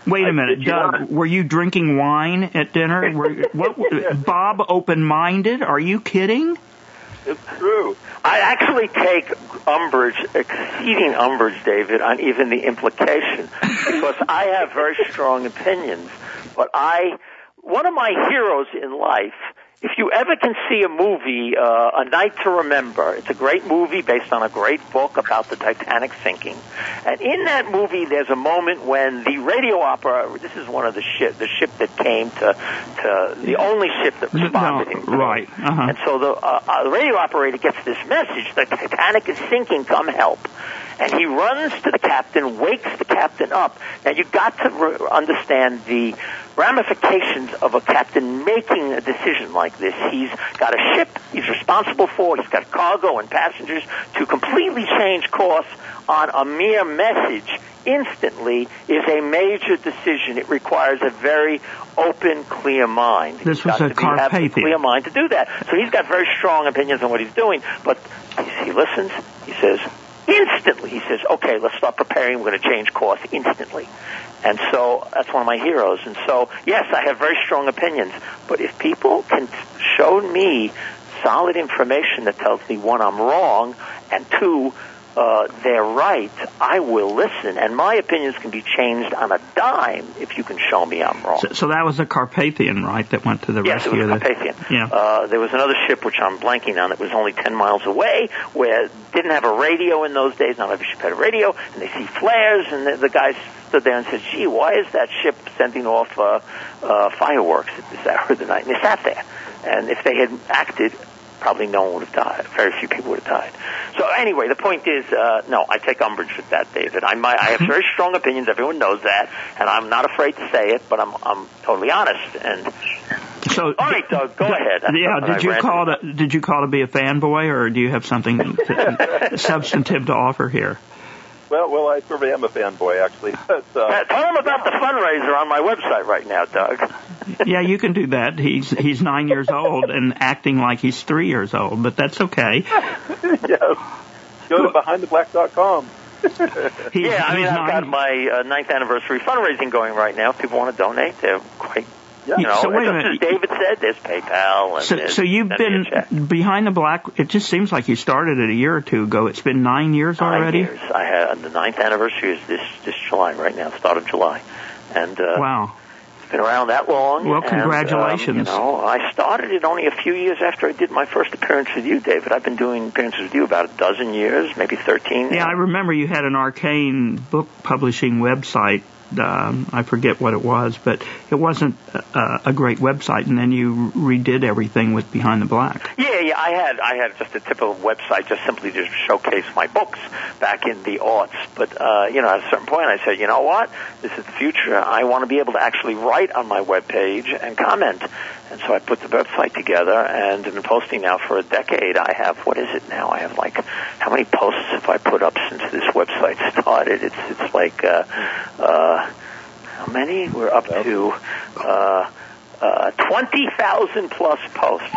Wait a minute, Doug. Were you drinking wine at dinner? Were, what, Bob open-minded? Are you kidding? It's true. I actually take umbrage, exceeding umbrage, David, on even the implication, because I have very strong opinions. But I, one of my heroes in life, if you ever can see a movie, uh, A Night to Remember, it's a great movie based on a great book about the Titanic sinking. And in that movie, there's a moment when the radio operator, this is one of the ship, the ship that came to, to the only ship that responded. No, right. Uh-huh. And so the, uh, uh, the radio operator gets this message, the Titanic is sinking, come help. And he runs to the captain, wakes the captain up. Now, you've got to re- understand the ramifications of a captain making a decision like this. He's got a ship he's responsible for. He's got cargo and passengers. To completely change course on a mere message instantly is a major decision. It requires a very open, clear mind. This he's was got a to be, have a Carpathian. clear mind to do that. So he's got very strong opinions on what he's doing, but he listens. He says, instantly, he says, okay, let's start preparing. We're going to change course instantly. And so that's one of my heroes. And so, yes, I have very strong opinions. But if people can show me solid information that tells me, one, I'm wrong, and two, uh, they're right, I will listen. And my opinions can be changed on a dime if you can show me I'm wrong. So, so that was a Carpathian, right, that went to the yes, rescue? Yes, it was a Carpathian. Yeah. Uh, there was another ship, which I'm blanking on, that was only ten miles away, where didn't have a radio in those days. Not every ship had a radio, and they see flares, and the, the guys stood there and said, gee, why is that ship sending off uh, uh, fireworks at this hour of the night? And they sat there. And if they had acted, probably no one would have died. Very few people would have died. So anyway, the point is, uh, no, I take umbrage with that, David. I, might, I have very strong opinions. Everyone knows that, and I'm not afraid to say it, but I'm, I'm totally honest. And so, all right, Doug, go ahead. That's yeah, did you call to, did you call to be a fanboy, or do you have something to, substantive to offer here? Well, well, I sort of am a fanboy, actually. But, uh, Tell them about the fundraiser on my website right now, Doug. Yeah, you can do that. He's he's nine years old and acting like he's three years old, but that's okay. Yes. Go to behind the black dot com. He's, yeah, I mean, he's I've nine. got my uh, ninth anniversary fundraising going right now. If people want to donate, they're quite, yeah. you know, so wait a just minute. as David said, there's PayPal. And So, there's so you've been behind the black. It just seems like you started it a year or two ago. It's been nine years nine already. Years. I had the ninth anniversary is this this July right now, start of July, and uh, wow. It's been around that long. Well, congratulations. And, um, you know, I started it only a few years after I did my first appearance with you, David. I've been doing appearances with you about a dozen years, maybe thirteen. Yeah, I remember you had an arcane book publishing website. Um, I forget what it was, but it wasn't uh, a great website, and then you redid everything with Behind the Black. Yeah, yeah, I had I had just a typical website, just simply to showcase my books back in the aughts. But uh, you know, at a certain point, I said, you know what, this is the future. I want to be able to actually write on my webpage and comment. And so I put the website together, and I've been posting now for a decade. I have, what is it now? I have like, how many posts have I put up since this website started? It's it's like, uh, uh, how many? We're up to uh, uh, twenty thousand plus posts.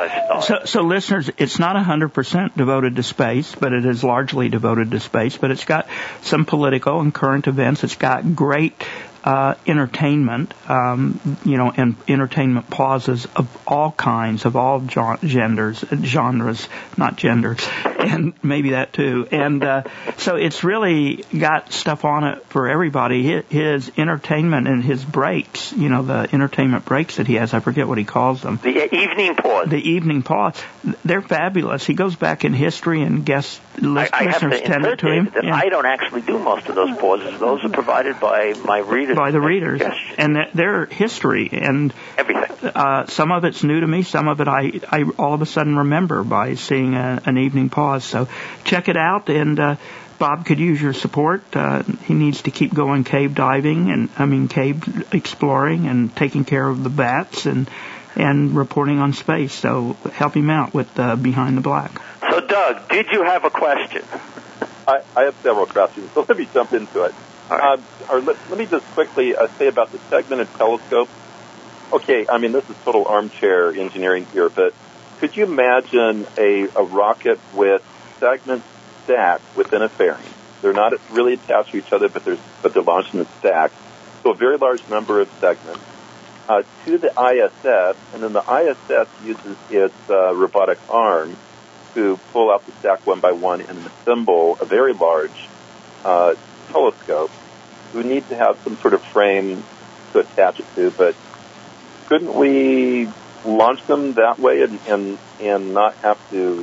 So, so listeners, it's not one hundred percent devoted to space, but it is largely devoted to space. But it's got some political and current events. It's got great uh, entertainment, um, you know, and entertainment pauses of all kinds, of all gen- genders, genres, not genders, and maybe that too. And uh, so it's really got stuff on it for everybody. His, his entertainment and his breaks, you know, the entertainment breaks that he has, I forget what he calls them. The evening pause. The evening pause. They're fabulous. He goes back in history and guest list, I, I listeners have to tend it to him. That yeah. I don't actually do most of those pauses. Those are provided by my readers. By the readers. And they're history. And everything. Uh, some of it's new to me. Some of it I, I all of a sudden remember by seeing a, an evening pause. So check it out. And uh, Bob could use your support. Uh, he needs to keep going cave diving and, I mean, cave exploring and taking care of the bats and and reporting on space. So help him out with uh, Behind the Black. So, Doug, did you have a question? I, I have several questions, so let me jump into it. Right. Um, or let, let me just quickly uh, say about the segmented telescope. Okay, I mean, this is total armchair engineering here, but could you imagine a, a rocket with segments stacked within a fairing? They're not really attached to each other, but, there's, but they're launched in a stack. so a very large number of segments, uh, to the I S S, and then the I S S uses its uh, robotic arm to pull out the stack one by one and assemble a very large uh, telescope. We need to have some sort of frame to attach it to, but couldn't we launch them that way and and, and not have to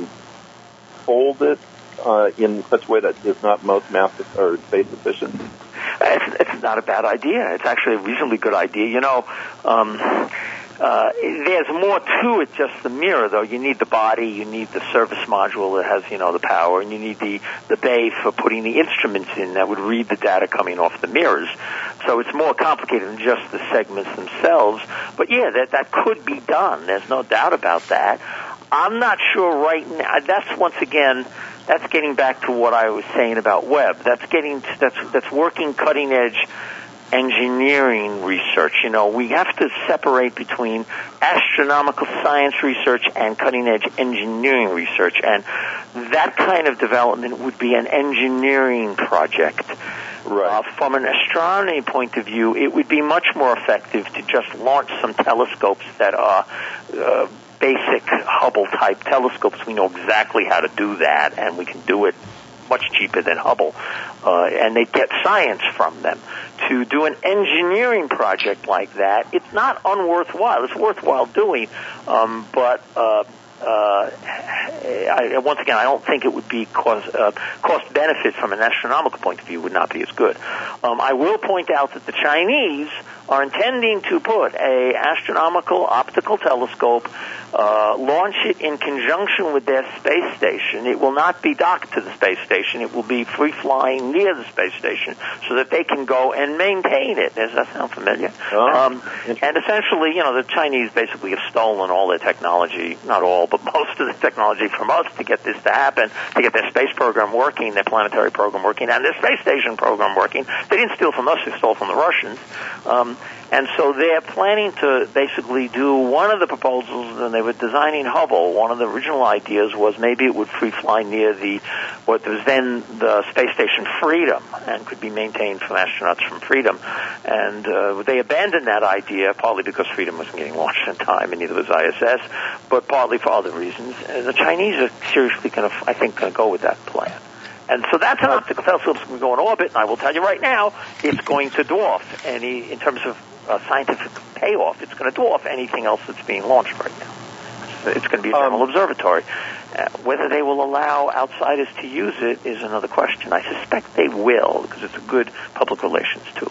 fold it uh, in such a way that is not most mass or space efficient? It's, it's not a bad idea. It's actually a reasonably good idea. You know, um, uh, there's more to it just the mirror, though. You need the body, you need the service module that has, you know, the power, and you need the, the bay for putting the instruments in that would read the data coming off the mirrors. So it's more complicated than just the segments themselves. But yeah, that, that could be done. There's no doubt about that. I'm not sure right now. That's, once again, that's getting back to what I was saying about Webb. That's getting, that's, that's working cutting edge engineering research. You know, we have to separate between astronomical science research and cutting-edge engineering research, and that kind of development would be an engineering project. Right. Uh, from an astronomy point of view, it would be much more effective to just launch some telescopes that are uh, basic Hubble-type telescopes. We know exactly how to do that, and we can do it much cheaper than Hubble, uh, and they get science from them. To do an engineering project like that, it's not unworthwhile. It's worthwhile doing, um, but uh, uh, I, once again, I don't think it would be cost, uh, cost benefit from an astronomical point of view would not be as good. Um, I will point out that the Chinese are intending to put a astronomical optical telescope, uh, launch it in conjunction with their space station. It will not be docked to the space station. It will be free-flying near the space station so that they can go and maintain it. Does that sound familiar? Oh, um, and essentially, you know, the Chinese basically have stolen all their technology, not all, but most of the technology from us to get this to happen, to get their space program working, their planetary program working, and their space station program working. They didn't steal from us, they stole from the Russians. Um, and so they're planning to basically do one of the proposals, and they were designing Hubble. One of the original ideas was maybe it would free fly near the, what was then the space station Freedom, and could be maintained from astronauts from Freedom. And uh, they abandoned that idea, partly because Freedom wasn't getting launched in time, and neither was I S S, but partly for other reasons. And the Chinese are seriously going to, I think, going to go with that plan. And so that's an optical telescope that's going to go in orbit, and I will tell you right now, it's going to dwarf any, in terms of uh, scientific payoff, it's going to dwarf anything else that's being launched right now. It's going to be a general um, observatory. Uh, whether they will allow outsiders to use it is another question. I suspect they will, because it's a good public relations tool.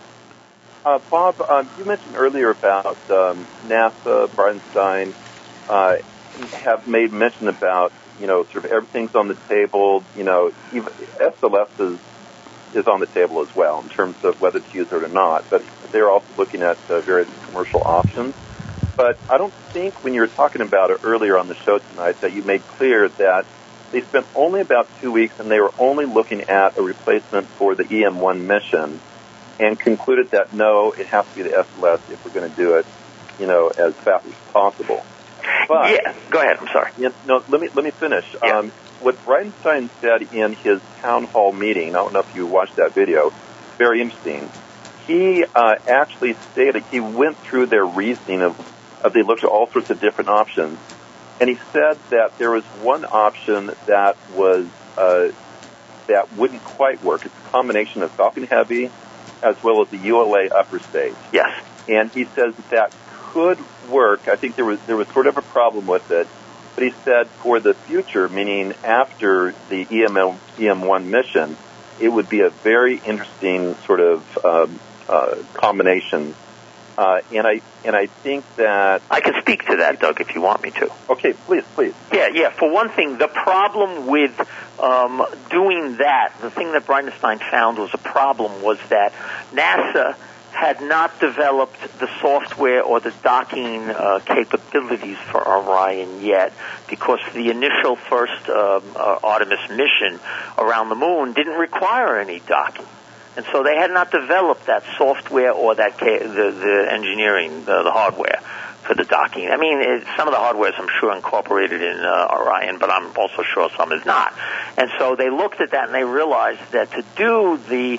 Uh, Bob, um, you mentioned earlier about um, NASA, Bridenstine, uh, have made mention about, you know, sort of everything's on the table. You know, even S L S is, is on the table as well in terms of whether to use it or not. But they're also looking at uh, various commercial options. But I don't think when you were talking about it earlier on the show tonight that you made clear that they spent only about two weeks and they were only looking at a replacement for the E M one mission and concluded that, no, it has to be the S L S if we're going to do it, you know, as fast as possible. But, yeah, go ahead. I'm sorry. You know, let me let me finish. Yeah. Um, what Bridenstine said in his town hall meeting, I don't know if you watched that video, very interesting. He uh, actually stated, he went through their reasoning of, of they looked at all sorts of different options, and he said that there was one option that was uh, that wouldn't quite work. It's a combination of Falcon Heavy as well as the U L A upper stage. Yes. And he says that, that could work. I think there was there was sort of a problem with it, but he said for the future, meaning after the E M one mission, it would be a very interesting sort of um, uh, combination. Uh, and I and I think that I can speak to that, Doug, if you want me to. Okay, please, please. Yeah, yeah. For one thing, the problem with um, doing that, the thing that Bridenstine found was a problem was that NASA had not developed the software or the docking uh, capabilities for Orion yet, because the initial first um, uh, Artemis mission around the moon didn't require any docking. And so they had not developed that software or that ca- the, the engineering, the, the hardware for the docking. I mean, it, some of the hardware is, I'm sure, incorporated in uh, Orion, but I'm also sure some is not. And so they looked at that and they realized that to do the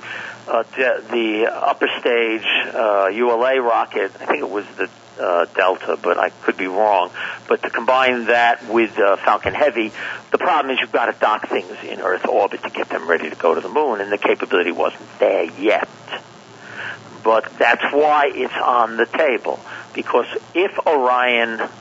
uh, de- the upper stage uh, U L A rocket, I think it was the uh, Delta, but I could be wrong, but to combine that with uh, Falcon Heavy, the problem is you've got to dock things in Earth orbit to get them ready to go to the moon, and the capability wasn't there yet. But that's why it's on the table, because if Orion, uh,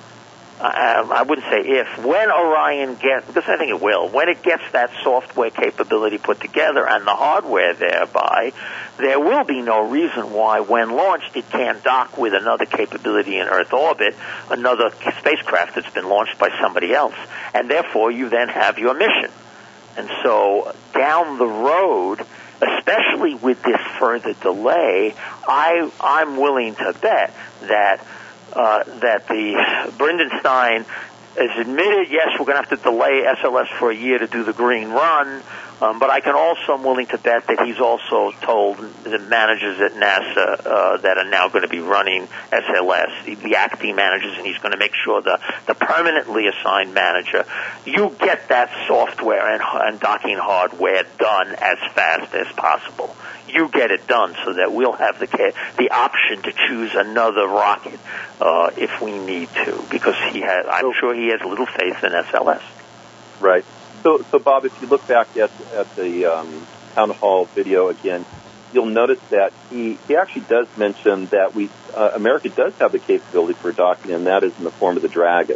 I wouldn't say if, when Orion gets, because I think it will, when it gets that software capability put together and the hardware thereby, there will be no reason why, when launched, it can't dock with another capability in Earth orbit, another spacecraft that's been launched by somebody else, and therefore you then have your mission. And so down the road, especially with this further delay, I, I'm willing to bet that uh, that the Bridenstine has admitted, yes, we're going to have to delay S L S for a year to do the green run, um, but I can also, I'm willing to bet that he's also told the managers at NASA uh, that are now going to be running S L S, the, the acting managers, and he's going to make sure the, the permanently assigned manager, you get that software and, and docking hardware done as fast as possible. You get it done so that we'll have the the option to choose another rocket uh, if we need to, because he has, I'm sure he has little faith in S L S. Right. So, so Bob, if you look back at at the um, town hall video again, you'll notice that he, he actually does mention that we uh, America does have the capability for docking, and that is in the form of the Dragon.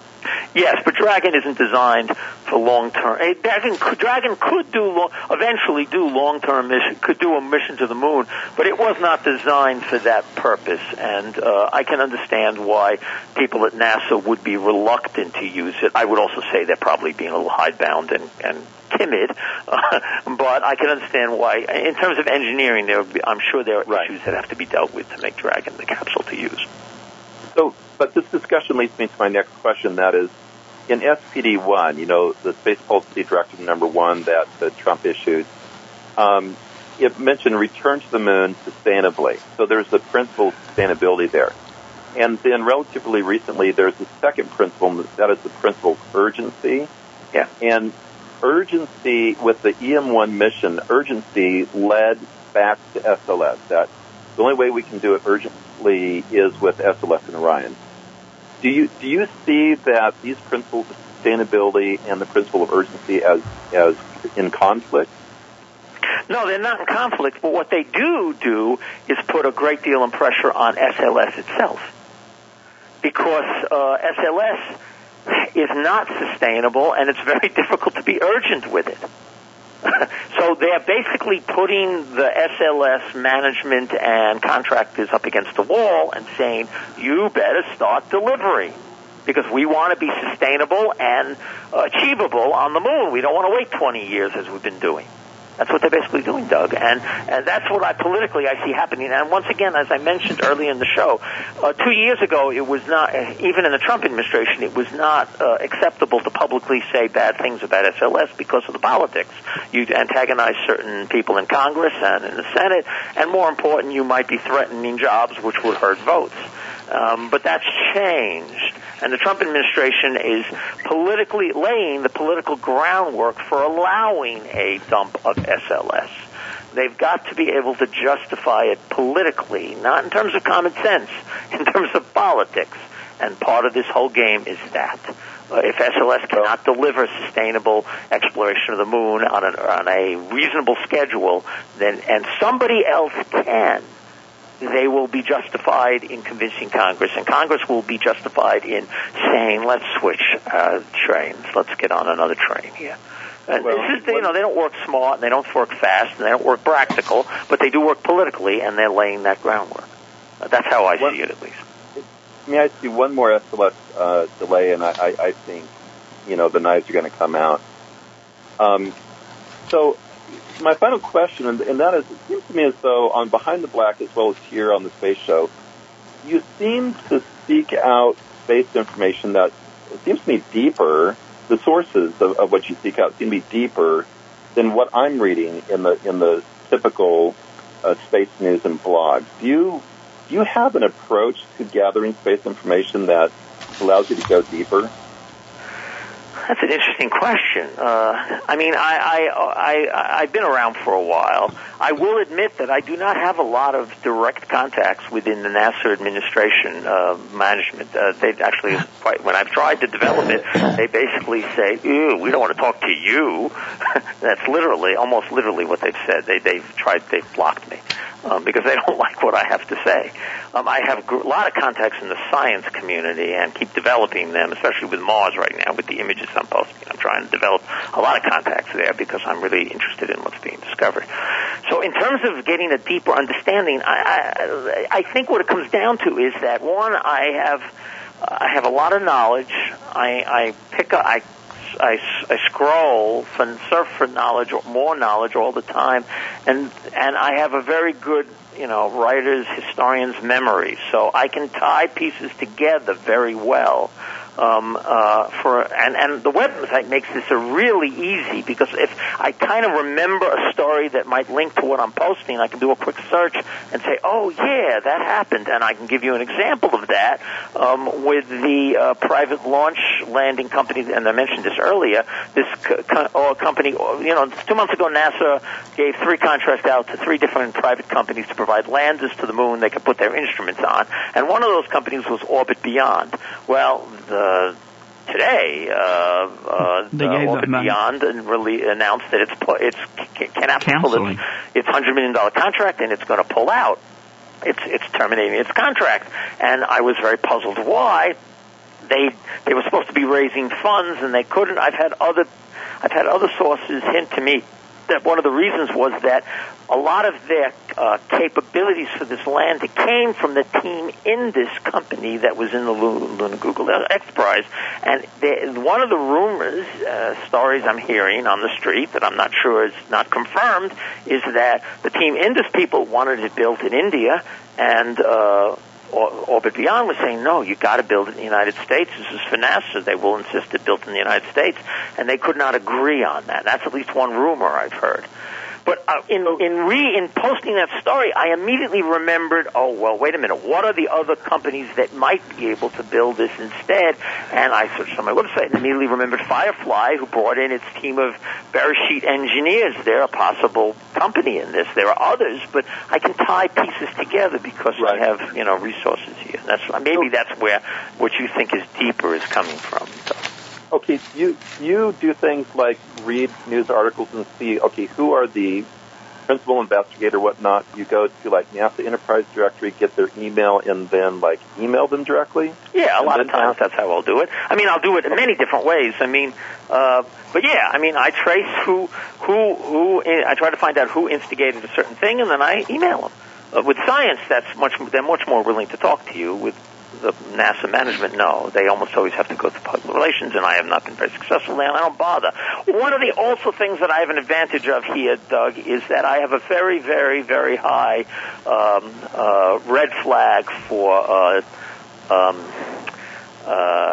Yes, but Dragon isn't designed for long-term. Dragon, Dragon could do long, eventually do long-term mission, could do a mission to the moon, but it was not designed for that purpose. And uh, I can understand why people at NASA would be reluctant to use it. I would also say they're probably being a little hidebound and, and timid, uh, but I can understand why. In terms of engineering, there would be, I'm sure there are right. issues that have to be dealt with to make Dragon the capsule to use. So, but this discussion leads me to my next question, that is, in S P D one, you know, the Space Policy Directive number one that, that Trump issued, um, it mentioned return to the moon sustainably. So there's the principle of sustainability there. And then relatively recently, there's the second principle, that is the principle of urgency. Yeah. And urgency with the E M one mission, urgency led back to S L S. That the only way we can do it urgently is with S L S and Orion. Do you do you see that these principles of sustainability and the principle of urgency as as in conflict? No, they're not in conflict, but what they do do is put a great deal of pressure on S L S itself. Because uh, S L S is not sustainable, and it's very difficult to be urgent with it. So they're basically putting the S L S management and contractors up against the wall and saying, you better start delivery, because we want to be sustainable and achievable on the moon. We don't want to wait twenty years as we've been doing. That's what they're basically doing, Doug. And, and that's what I politically I see happening. And once again, as I mentioned earlier in the show, uh, two years ago, it was not, even in the Trump administration, it was not uh, acceptable to publicly say bad things about S L S because of the politics. You'd antagonize certain people in Congress and in the Senate, and more important, you might be threatening jobs, which would hurt votes. Um, but that's changed. And the Trump administration is politically laying the political groundwork for allowing a dump of S L S. They've got to be able to justify it politically, not in terms of common sense, in terms of politics. And part of this whole game is that. Uh, if S L S cannot deliver sustainable exploration of the moon on, an, on a reasonable schedule, then and somebody else can, they will be justified in convincing Congress, and Congress will be justified in saying, let's switch uh, trains, let's get on another train here. And well, this is, you know, they don't work smart, and they don't work fast, and they don't work practical, but they do work politically, and they're laying that groundwork. Uh, that's how I what, see it, at least. May I see one more S L S uh, delay, and I, I, I think, you know, the knives are going to come out. Um, so... My final question, and, and that is, it seems to me as though on Behind the Black as well as here on the Space Show, you seem to seek out space information that it seems to me deeper. The sources of, of what you seek out seem to be deeper than what I'm reading in the in the typical uh, space news and blogs. Do you do you have an approach to gathering space information that allows you to go deeper? That's an interesting question. Uh, I mean, I, I, I, I've been around for a while. I will admit that I do not have a lot of direct contacts within the NASA administration uh, management. Uh, they actually, quite, when I've tried to develop it, they basically say, "Ew, we don't want to talk to you." That's literally, almost literally, what they've said. They, they've tried, they've blocked me um, because they don't like what I have to say. Um, I have a lot of contacts in the science community and keep developing them, especially with Mars right now, with the images I'm posting. I'm trying to develop a lot of contacts there because I'm really interested in what's being discovered. So in terms of getting a deeper understanding, I, I, I think what it comes down to is that, one, I have I have a lot of knowledge. I, I pick up, I, I, I scroll and surf for knowledge, more knowledge all the time, and and I have a very good, you know, writer's, historian's memory, so I can tie pieces together very well. Um, uh, for and, and the website makes this a really easy, because if I kind of remember a story that might link to what I'm posting, I can do a quick search and say, oh yeah, that happened, and I can give you an example of that um, with the uh, private launch landing company, and I mentioned this earlier. This co- co- company, you know, two months ago, NASA gave three contracts out to three different private companies to provide landers to the moon they could put their instruments on, and one of those companies was Orbit Beyond. Well, the Uh, today, uh, uh, they gave Orbit Beyond and really announced that it's it's cannot pull its its hundred million dollar contract, and it's going to pull out. It's it's terminating its contract, and I was very puzzled why. They they were supposed to be raising funds, and they couldn't. I've had other I've had other sources hint to me that one of the reasons was that a lot of their uh, capabilities for this lander came from the team in this company that was in the Lunar Google X Prize. And they, one of the rumors, uh, stories I'm hearing on the street that I'm not sure is not confirmed, is that the team in this people wanted it built in India, and uh, Orbit Beyond was saying, no, you got to build it in the United States. This is for NASA. They will insist it built in the United States, and they could not agree on that. That's at least one rumor I've heard. But uh, in in re in posting that story, I immediately remembered, oh, well, wait a minute, what are the other companies that might be able to build this instead? And I searched on my website and immediately remembered Firefly, who brought in its team of Beresheet engineers. They're a possible company in this. There are others, but I can tie pieces together because right. I have, you know, resources here. That's maybe that's where what you think is deeper is coming from. So. Okay, you you do things like read news articles and see, okay, who are the principal investigator, whatnot. You go to, like, NASA Enterprise Directory, get their email, and then, like, email them directly? Yeah, a lot of times that's how I'll do it. I mean, I'll do it in many different ways. I mean, uh, but yeah, I mean, I trace who, who, who, I try to find out who instigated a certain thing, and then I email them. Uh, with science, that's much, they're much more willing to talk to you. With the NASA management, no. They almost always have to go through public relations, and I have not been very successful there, and I don't bother. One of the also things that I have an advantage of here, Doug, is that I have a very, very, very high um, uh, red flag for uh, um, uh,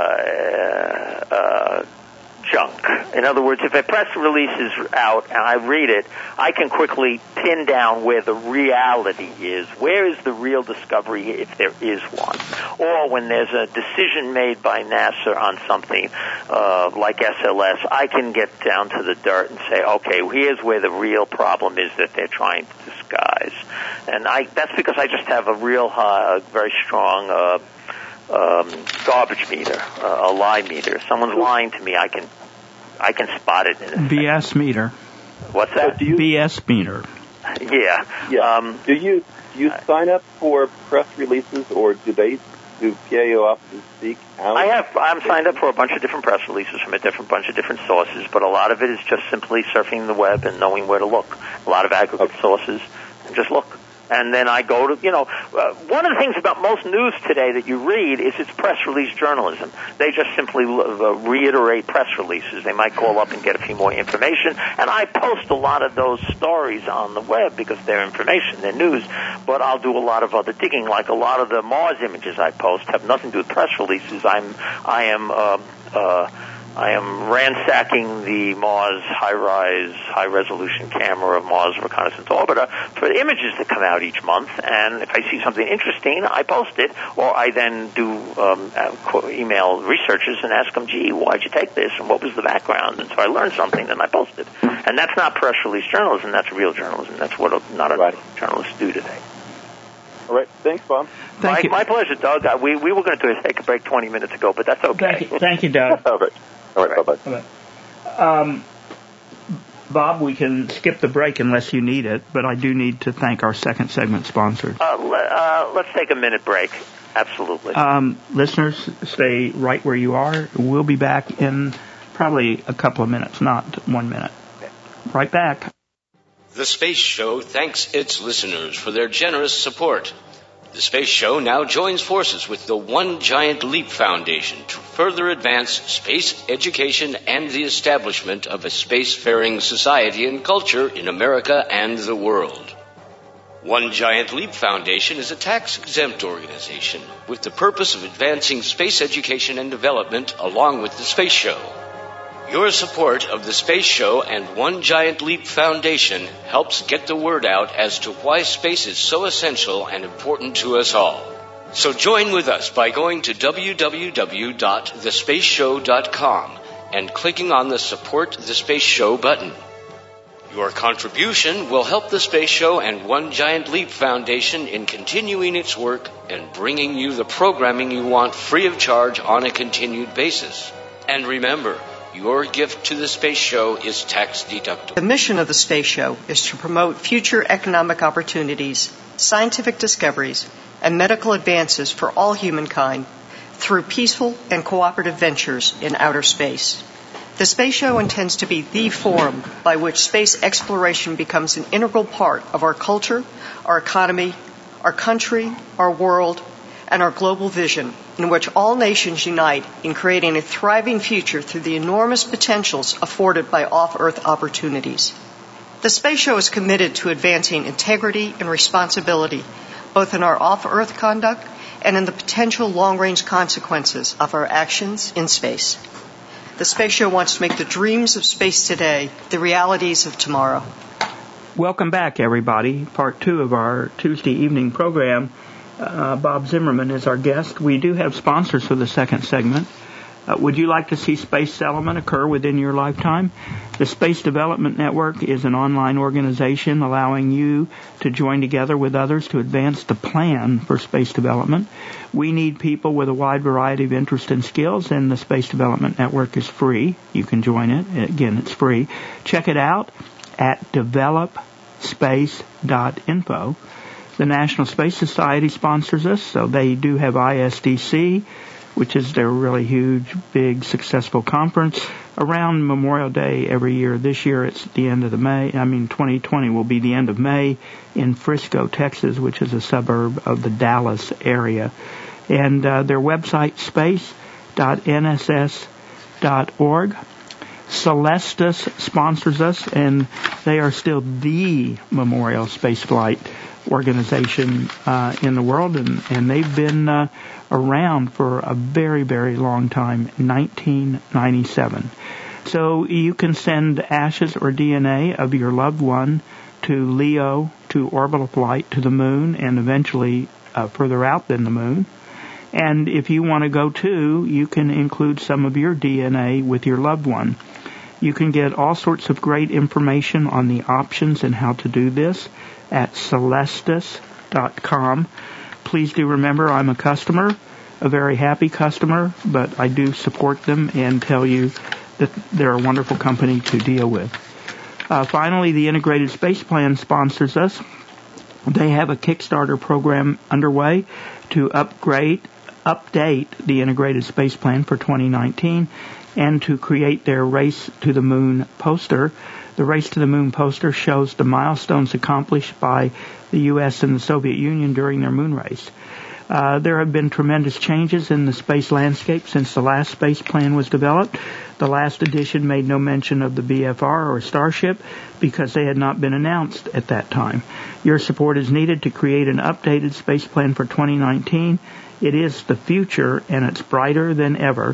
uh, junk. In other words, if a press release is out and I read it, I can quickly pin down where the reality is. Where is the real discovery, if there is one? Or when there's a decision made by NASA on something uh, like S L S, I can get down to the dirt and say, okay, here's where the real problem is that they're trying to disguise. And I, that's because I just have a real high, very strong uh, um, garbage meter, uh, a lie meter. If someone's lying to me, I can I can spot it in a B S second. Meter. What's that? So do you, B S meter. Yeah. Yeah. Um, do you do you sign up for press releases, or do they do P A O offices seek out? I have. I'm signed up for a bunch of different press releases from a different bunch of different sources, but a lot of it is just simply surfing the web and knowing where to look. A lot of aggregate okay. sources, and just look. And then I go to, you know, uh, one of the things about most news today that you read is it's press release journalism. They just simply uh, reiterate press releases. They might call up and get a few more information. And I post a lot of those stories on the web because they're information, they're news. But I'll do a lot of other digging. Like a lot of the Mars images I post have nothing to do with press releases. I'm, I am, uh, uh, I am ransacking the Mars high-rise, high-resolution camera of Mars Reconnaissance Orbiter for the images that come out each month. And if I see something interesting, I post it, or I then do um, email researchers and ask them, gee, why'd you take this, and what was the background? And so I learn something, then I post it. And that's not press release journalism, that's real journalism. That's what a, not a right. journalists do today. All right. Thanks, Bob. Thank my, you. my pleasure, Doug. Uh, we, we were going to take a break twenty minutes ago, but that's okay. Thank you, Thank you Doug. All right. All right, bye-bye. Bye-bye. Um, Bob, we can skip the break unless you need it, but I do need to thank our second segment sponsors. Uh, le- uh, let's take a minute break. Absolutely. Um, listeners, stay right where you are. We'll be back in probably a couple of minutes, not one minute. Right back. The Space Show thanks its listeners for their generous support. The Space Show now joins forces with the One Giant Leap Foundation to further advance space education and the establishment of a spacefaring society and culture in America and the world. One Giant Leap Foundation is a tax-exempt organization with the purpose of advancing space education and development along with the Space Show. Your support of the Space Show and One Giant Leap Foundation helps get the word out as to why space is so essential and important to us all. So join with us by going to w w w dot the space show dot com and clicking on the Support the Space Show button. Your contribution will help the Space Show and One Giant Leap Foundation in continuing its work and bringing you the programming you want free of charge on a continued basis. And remember, your gift to the Space Show is tax deductible. The mission of the Space Show is to promote future economic opportunities, scientific discoveries, and medical advances for all humankind through peaceful and cooperative ventures in outer space. The Space Show intends to be the forum by which space exploration becomes an integral part of our culture, our economy, our country, our world, and our global vision, in which all nations unite in creating a thriving future through the enormous potentials afforded by off-Earth opportunities. The Space Show is committed to advancing integrity and responsibility, both in our off-Earth conduct and in the potential long-range consequences of our actions in space. The Space Show wants to make the dreams of space today the realities of tomorrow. Welcome back, everybody. Part two of our Tuesday evening program. Uh, Bob Zimmerman is our guest. We do have sponsors for the second segment. Uh, would you like to see space settlement occur within your lifetime? The Space Development Network is an online organization allowing you to join together with others to advance the plan for space development. We need people with a wide variety of interests and skills, and the Space Development Network is free. You can join it. Again, it's free. Check it out at develop space dot info. The National Space Society sponsors us, so they do have I S D C, which is their really huge, big, successful conference around Memorial Day every year. This year it's the end of the May. I mean, twenty twenty will be the end of May in Frisco, Texas, which is a suburb of the Dallas area. And uh, their website, space dot n s s dot org. Celestis sponsors us, and they are still the Memorial Spaceflight organization uh, in the world, and, and they've been uh, around for a very, very long time, nineteen ninety-seven. So you can send ashes or D N A of your loved one to LEO, to orbital flight to the moon, and eventually uh, further out than the moon. And if you want to go too, you can include some of your D N A with your loved one. You can get all sorts of great information on the options and how to do this at celestis dot com. Please do remember I'm a customer, a very happy customer, but I do support them and tell you that they're a wonderful company to deal with. Uh, finally, the Integrated Space Plan sponsors us. They have a Kickstarter program underway to upgrade, update the Integrated Space Plan for twenty nineteen and to create their Race to the Moon poster. The Race to the Moon poster shows the milestones accomplished by the U S and the Soviet Union during their moon race. Uh, there have been tremendous changes in the space landscape since the last space plan was developed. The last edition made no mention of the B F R or Starship because they had not been announced at that time. Your support is needed to create an updated space plan for twenty nineteen. It is the future, and it's brighter than ever.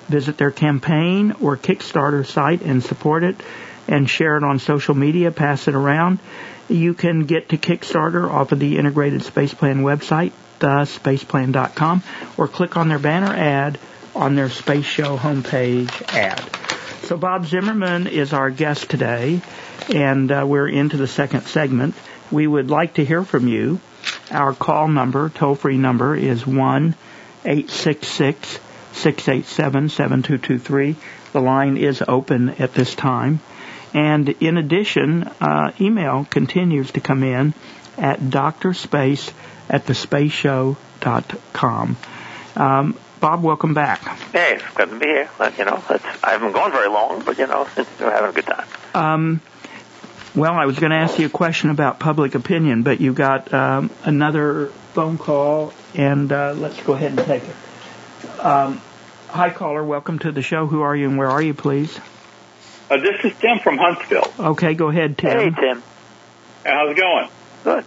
Visit their campaign or Kickstarter site and support it and share it on social media, pass it around. You can get to Kickstarter off of the Integrated Space Plan website, the space plan dot com, or click on their banner ad on their Space Show homepage ad. So Bob Zimmerman is our guest today, and uh, we're into the second segment. We would like to hear from you. Our call number, toll-free number, is one eight six six, six eight seven, seven two two three. The line is open at this time. And in addition, uh, email continues to come in at doctorspace at the space show dot com. Um, Bob, welcome back. Hey, it's good to be here. You know, it's, I haven't gone very long, but, you know, we're having a good time. Um, well, I was going to ask you a question about public opinion, but you got um, another phone call, and uh, let's go ahead and take it. Um, hi, caller. Welcome to the show. Who are you and where are you, please? Uh, this is Tim from Huntsville. Okay, go ahead, Tim. Hey, Tim. How's it going? Good.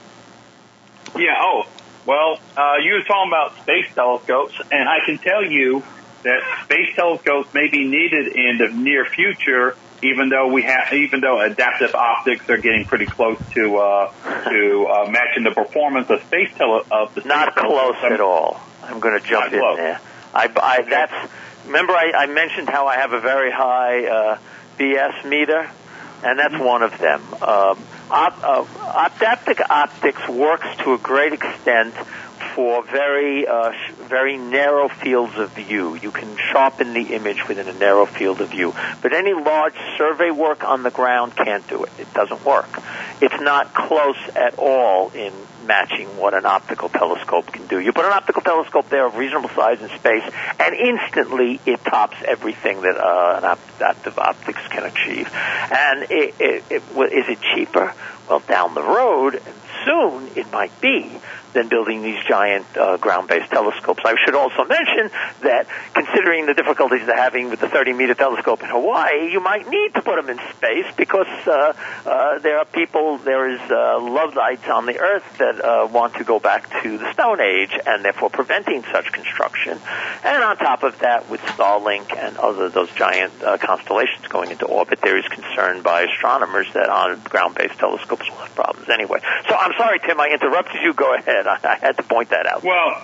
Yeah, oh, well, uh, you were talking about space telescopes, and I can tell you that space telescopes may be needed in the near future, even though we have, even though adaptive optics are getting pretty close to uh, to uh, matching the performance of space tele of the space Not close telescope. At all. I'm going to jump Not in close. there. I, I that's remember I, I mentioned how I have a very high uh, B S meter, and that's one of them. Um, op, uh, adaptive optics works to a great extent for very uh, sh- very narrow fields of view. You can sharpen the image within a narrow field of view. But any large survey work on the ground can't do it. It doesn't work. It's not close at all in matching what an optical telescope can do. You put an optical telescope there of reasonable size in space, and instantly it tops everything that uh, an op- adaptive optics can achieve. And it, it, it, is it cheaper? Well, down the road, and soon it might be, than building these giant uh, ground-based telescopes. I should also mention that considering the difficulties they're having with the thirty-meter telescope in Hawaii, you might need to put them in space because uh, uh, there are people, there is uh, Luddites on the Earth that uh, want to go back to the Stone Age and therefore preventing such construction. And on top of that, with Starlink and other those giant uh, constellations going into orbit, there is concern by astronomers that on ground-based telescopes will have problems anyway. So I'm sorry, Tim, I interrupted you. Go ahead. I, I had to point that out. Well,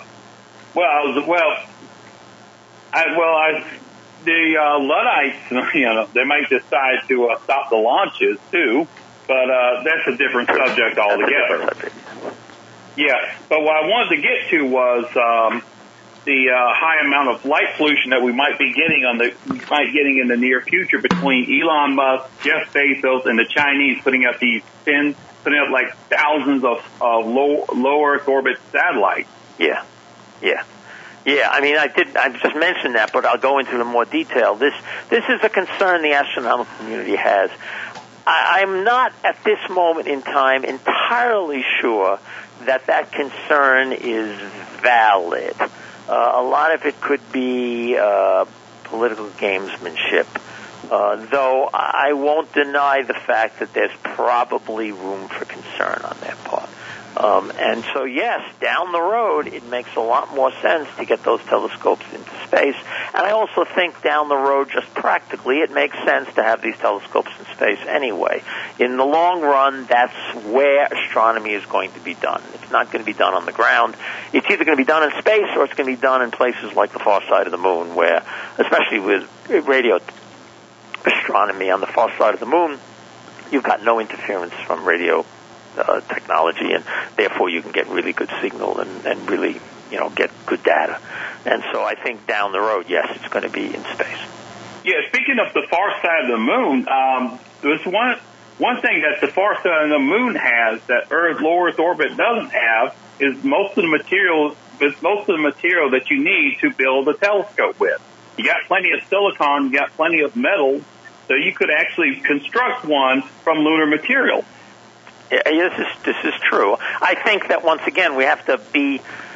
well, well, I, well, I, the uh, Luddites, you know, they might decide to uh, stop the launches too, but uh, that's a different subject altogether. Different subject. Yeah, but what I wanted to get to was um, the uh, high amount of light pollution that we might be getting on the we might getting in the near future between Elon Musk, Jeff Bezos, and the Chinese putting up these thin. putting up like thousands of, of low, low Earth orbit satellites. Yeah, yeah. Yeah, I mean, I did, I just mentioned that, but I'll go into more detail. This, this is a concern the astronomical community has. I, I'm not, at this moment in time, entirely sure that that concern is valid. Uh, a lot of it could be uh, political gamesmanship. Uh, though I won't deny the fact that there's probably room for concern on their part. Um, and so, yes, down the road, it makes a lot more sense to get those telescopes into space. And I also think down the road, just practically, it makes sense to have these telescopes in space anyway. In the long run, that's where astronomy is going to be done. It's not going to be done on the ground. It's either going to be done in space or it's going to be done in places like the far side of the moon, where, especially with radio astronomy on the far side of the moon, you've got no interference from radio uh, technology, and therefore you can get really good signal and, and really, you know, get good data. And so I think down the road, yes, it's going to be in space. Yeah, speaking of the far side of the moon, um, there's one one thing that the far side of the moon has that Earth, low Earth orbit doesn't have is most of the material. Is most of the material that you need to build a telescope with. You got plenty of silicon, you got plenty of metal. So you could actually construct one from lunar material. Yeah, this is this is true. I think that once again we have to be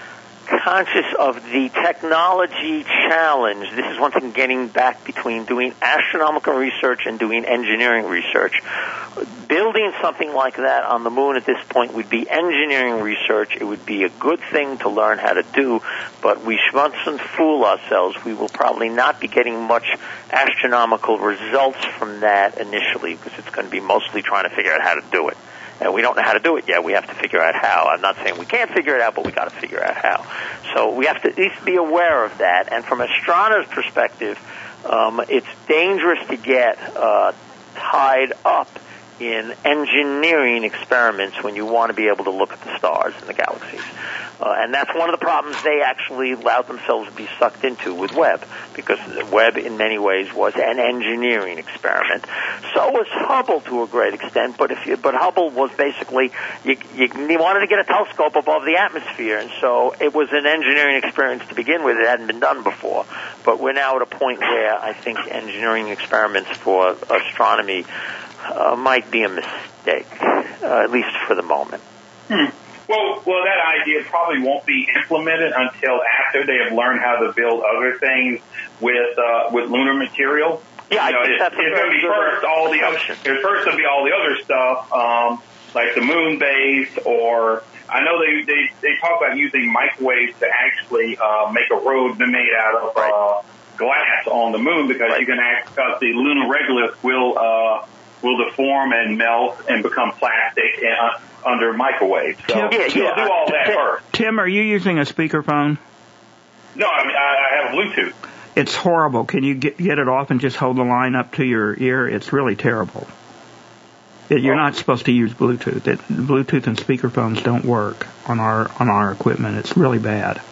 conscious of the technology challenge. This is one thing, getting back between doing astronomical research and doing engineering research. Building something like that on the moon at this point would be engineering research. It would be a good thing to learn how to do, but we mustn't fool ourselves. We will probably not be getting much astronomical results from that initially, because it's going to be mostly trying to figure out how to do it. And we don't know how to do it yet. We have to figure out how. I'm not saying we can't figure it out, but we got to figure out how. So we have to at least be aware of that. And from an astronomer's perspective, um, it's dangerous to get uh, tied up in engineering experiments when you want to be able to look at the stars and the galaxies. Uh, and that's one of the problems they actually allowed themselves to be sucked into with Webb, because Webb in many ways was an engineering experiment. So was Hubble to a great extent, but if you, but Hubble was basically, you, you, you wanted to get a telescope above the atmosphere, and so it was an engineering experience to begin with. It hadn't been done before. But we're now at a point where I think engineering experiments for astronomy uh, might be a mistake, uh, at least for the moment. Hmm. Well, well, that idea probably won't be implemented until after they have learned how to build other things with uh, with lunar material. Yeah, you know, I think it, that's it's going to be first all the other, first to be all the other stuff, um, like the moon base, or I know they they they talk about using microwaves to actually uh, make a road made out of right. uh, glass on the moon, because right. you can act because the lunar regolith will uh, will deform and melt and become plastic and. Uh, under microwave. So Tim, yeah, yeah, do all that Tim, first. Tim, are you using a speakerphone? No, I mean, I, I have Bluetooth. It's horrible. Can you get, get it off and just hold the line up to your ear? It's really terrible. It, you're oh. not supposed to use Bluetooth. It, Bluetooth and speakerphones don't work on our on our equipment. It's really bad.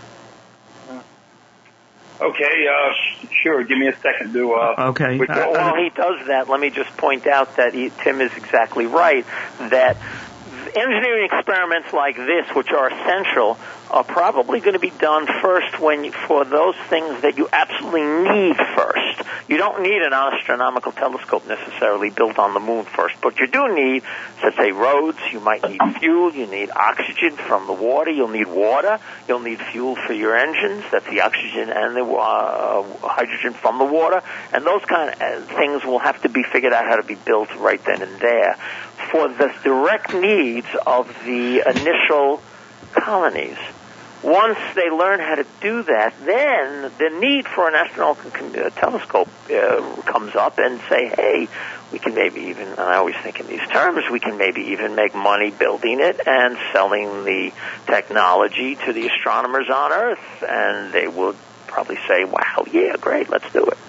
Okay, uh, sure. Give me a second to. Uh, okay. Which, uh, while he does that, let me just point out that he, Tim is exactly right, that engineering experiments like this, which are essential, are probably going to be done first when you, for those things that you absolutely need first. You don't need an astronomical telescope necessarily built on the moon first, but you do need, let's say, roads. You might need fuel. You need oxygen from the water. You'll need water. You'll need fuel for your engines. That's the oxygen and the uh, hydrogen from the water. And those kind of things will have to be figured out how to be built right then and there for the direct needs of the initial colonies. Once they learn how to do that, then the need for an astronomical telescope uh, comes up, and say, hey, we can maybe even, and I always think in these terms, we can maybe even make money building it and selling the technology to the astronomers on Earth, and they will probably say, wow, yeah, great, let's do it.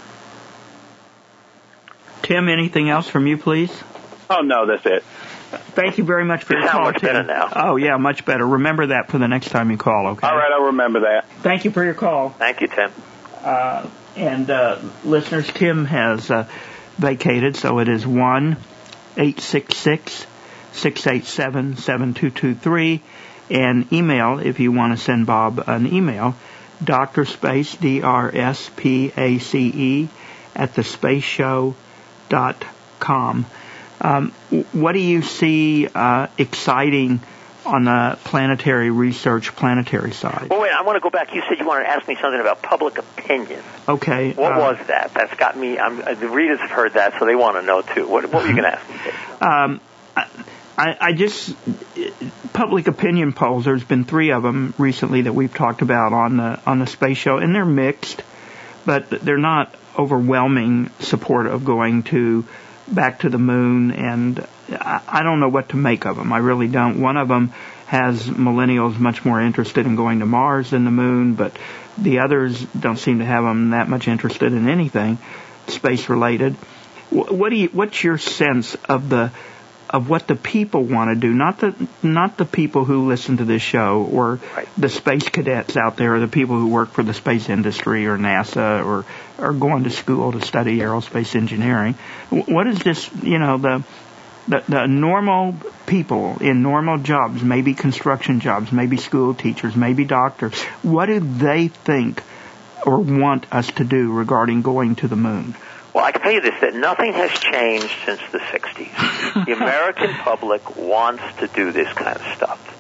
Tim, anything else from you, please? Oh, no, that's it. Thank you very much for your call, much Tim. Better now. Oh, yeah, much better. Remember that for the next time you call, okay? All right, I'll remember that. Thank you for your call. Thank you, Tim. Uh, and uh, listeners, Tim has uh, vacated, so it is one eight six six, six eight seven, seven two two three. And email, if you want to send Bob an email, Drspace, D R S P A C E, at the space show dot com. Um, what do you see uh, exciting on the planetary research, planetary side? Well, wait, I want to go back. You said you wanted to ask me something about public opinion. Okay. What uh, was that? That's got me, I'm, the readers have heard that, so they want to know, too. What, what were you going to ask me? Um, I, I just, public opinion polls, there's been three of them recently that we've talked about on the, on the space show, and they're mixed, but they're not overwhelming support of going to back to the moon, and I, I don't know what to make of them. I really don't. One of them has millennials much more interested in going to Mars than the moon, but the others don't seem to have them that much interested in anything space related. What do you? What's your sense of the of what the people want to do? Not the not the people who listen to this show, or right. the space cadets out there, or the people who work for the space industry or NASA, or or going to school to study aerospace engineering. What is this? You know, the the, the normal people in normal jobs, maybe construction jobs, maybe school teachers, maybe doctors. What do they think or want us to do regarding going to the moon? Well, I can tell you this, that nothing has changed since the sixties. The American public wants to do this kind of stuff.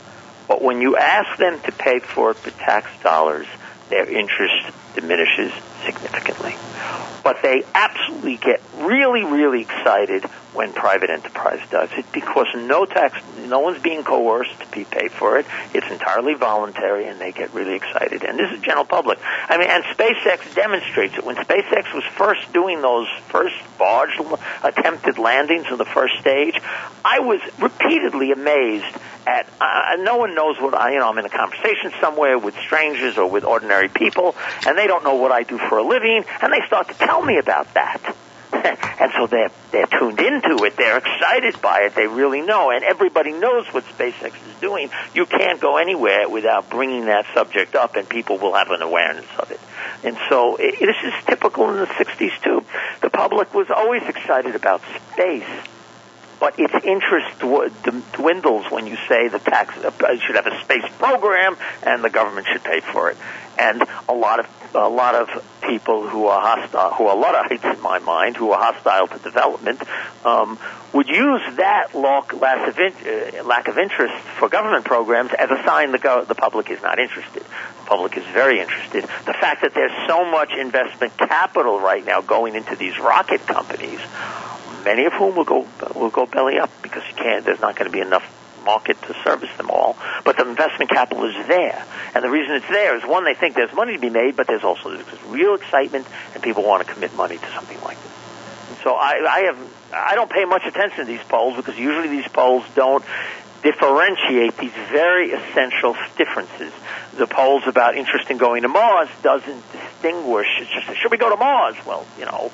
But when you ask them to pay for it with tax dollars, their interest diminishes significantly. But they absolutely get really, really excited when private enterprise does it because no tax, no one's being coerced to be paid for it. It's entirely voluntary, and they get really excited. And this is general public. I mean, and SpaceX demonstrates it. When SpaceX was first doing those first barge attempted landings of the first stage, I was repeatedly amazed at, uh, no one knows what I, you know, I'm in a conversation somewhere with strangers or with ordinary people, and they don't know what I do for a living, and they start to tell me about that. And so they're, they're tuned into it. They're excited by it. They really know. And everybody knows what SpaceX is doing. You can't go anywhere without bringing that subject up, and people will have an awareness of it. And so it, this is typical in the sixties, too. The public was always excited about space. But its interest dwindles when you say the tax uh, should have a space program and the government should pay for it. And a lot of a lot of people who are hostile, who are Luddites in my mind, who are hostile to development, um, would use that lack of, in, uh, lack of interest for government programs as a sign the, go- the public is not interested. The public is very interested. The fact that there's so much investment capital right now going into these rocket companies, many of whom will go will go belly up because you can't. There's not going to be enough market to service them all. But the investment capital is there, and the reason it's there is one, they think there's money to be made, but there's also there's real excitement, and people want to commit money to something like this. And so I, I have I don't pay much attention to these polls because usually these polls don't differentiate these very essential differences. The polls about interest in going to Mars doesn't distinguish. It's just, should we go to Mars? Well, you know,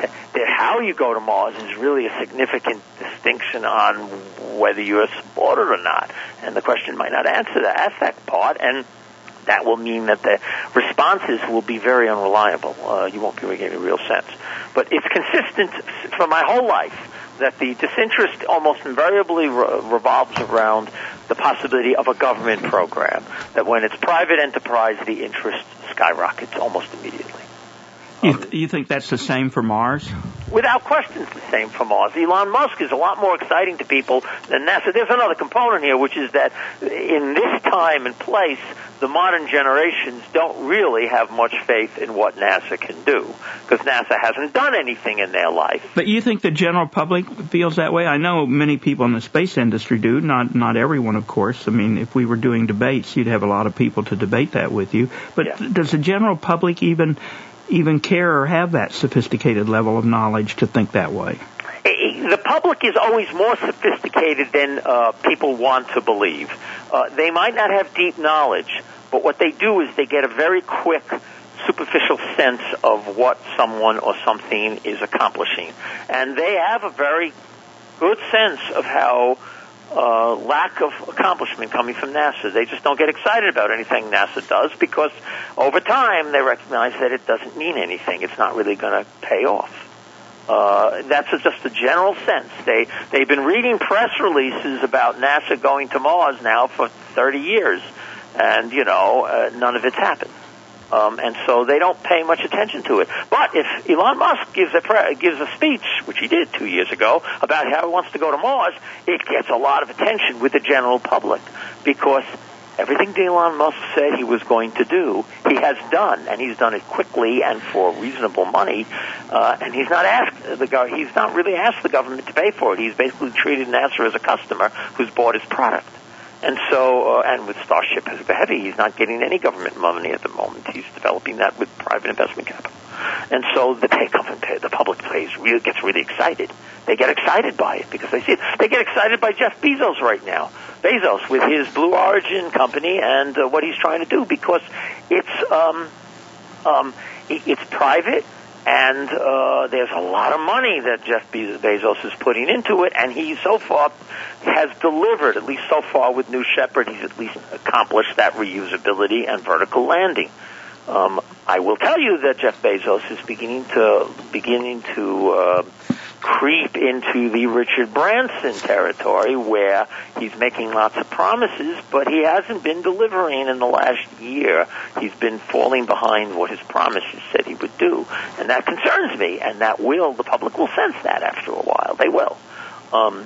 how you go to Mars is really a significant distinction on whether you're supported or not. And the question might not answer that, ask that part, and that will mean that the responses will be very unreliable. Uh, you won't be getting a real sense. But it's consistent for my whole life that the disinterest almost invariably re- revolves around the possibility of a government program, that when it's private enterprise, the interest skyrockets almost immediately. You, th- you think that's the same for Mars? Without question, it's the same for Mars. Elon Musk is a lot more exciting to people than NASA. There's another component here, which is that in this time and place, the modern generations don't really have much faith in what NASA can do, because NASA hasn't done anything in their life. But you think the general public feels that way? I know many people in the space industry do, not not everyone, of course. I mean, if we were doing debates, you'd have a lot of people to debate that with you. But yeah. Does the general public even even care or have that sophisticated level of knowledge to think that way? The public is always more sophisticated than uh, people want to believe. Uh, they might not have deep knowledge, but what they do is they get a very quick, superficial sense of what someone or something is accomplishing. And they have a very good sense of how uh, lack of accomplishment coming from NASA. They just don't get excited about anything NASA does because over time they recognize that it doesn't mean anything. It's not really going to pay off. Uh, that's a, just a general sense. They, they've been reading press releases about NASA going to Mars now for thirty years, and, you know, uh, none of it's happened. Um, and so they don't pay much attention to it. But if Elon Musk gives a pre- gives a speech, which he did two years ago, about how he wants to go to Mars, it gets a lot of attention with the general public because everything Elon Musk said he was going to do, he has done, and he's done it quickly and for reasonable money. Uh, and he's not asked the go- he's not really asked the government to pay for it. He's basically treated NASA as a customer who's bought his product. And so, uh, and with Starship as the Heavy, he's not getting any government money at the moment. He's developing that with private investment capital. And so the pay company, the public plays really gets really excited. They get excited by it because they see it. They get excited by Jeff Bezos right now. Bezos with his Blue Origin company and uh, what he's trying to do because it's um, um, it's private. And uh, there's a lot of money that Jeff Bezos is putting into it, and he so far has delivered, at least so far with New Shepard, he's at least accomplished that reusability and vertical landing. Um, I will tell you that Jeff Bezos is beginning to beginning to uh, creep into the Richard Branson territory where he's making lots of promises, but he hasn't been delivering in the last year. He's been falling behind what his promises said he would do, and that concerns me, and that will, the public will sense that after a while. They will. Um,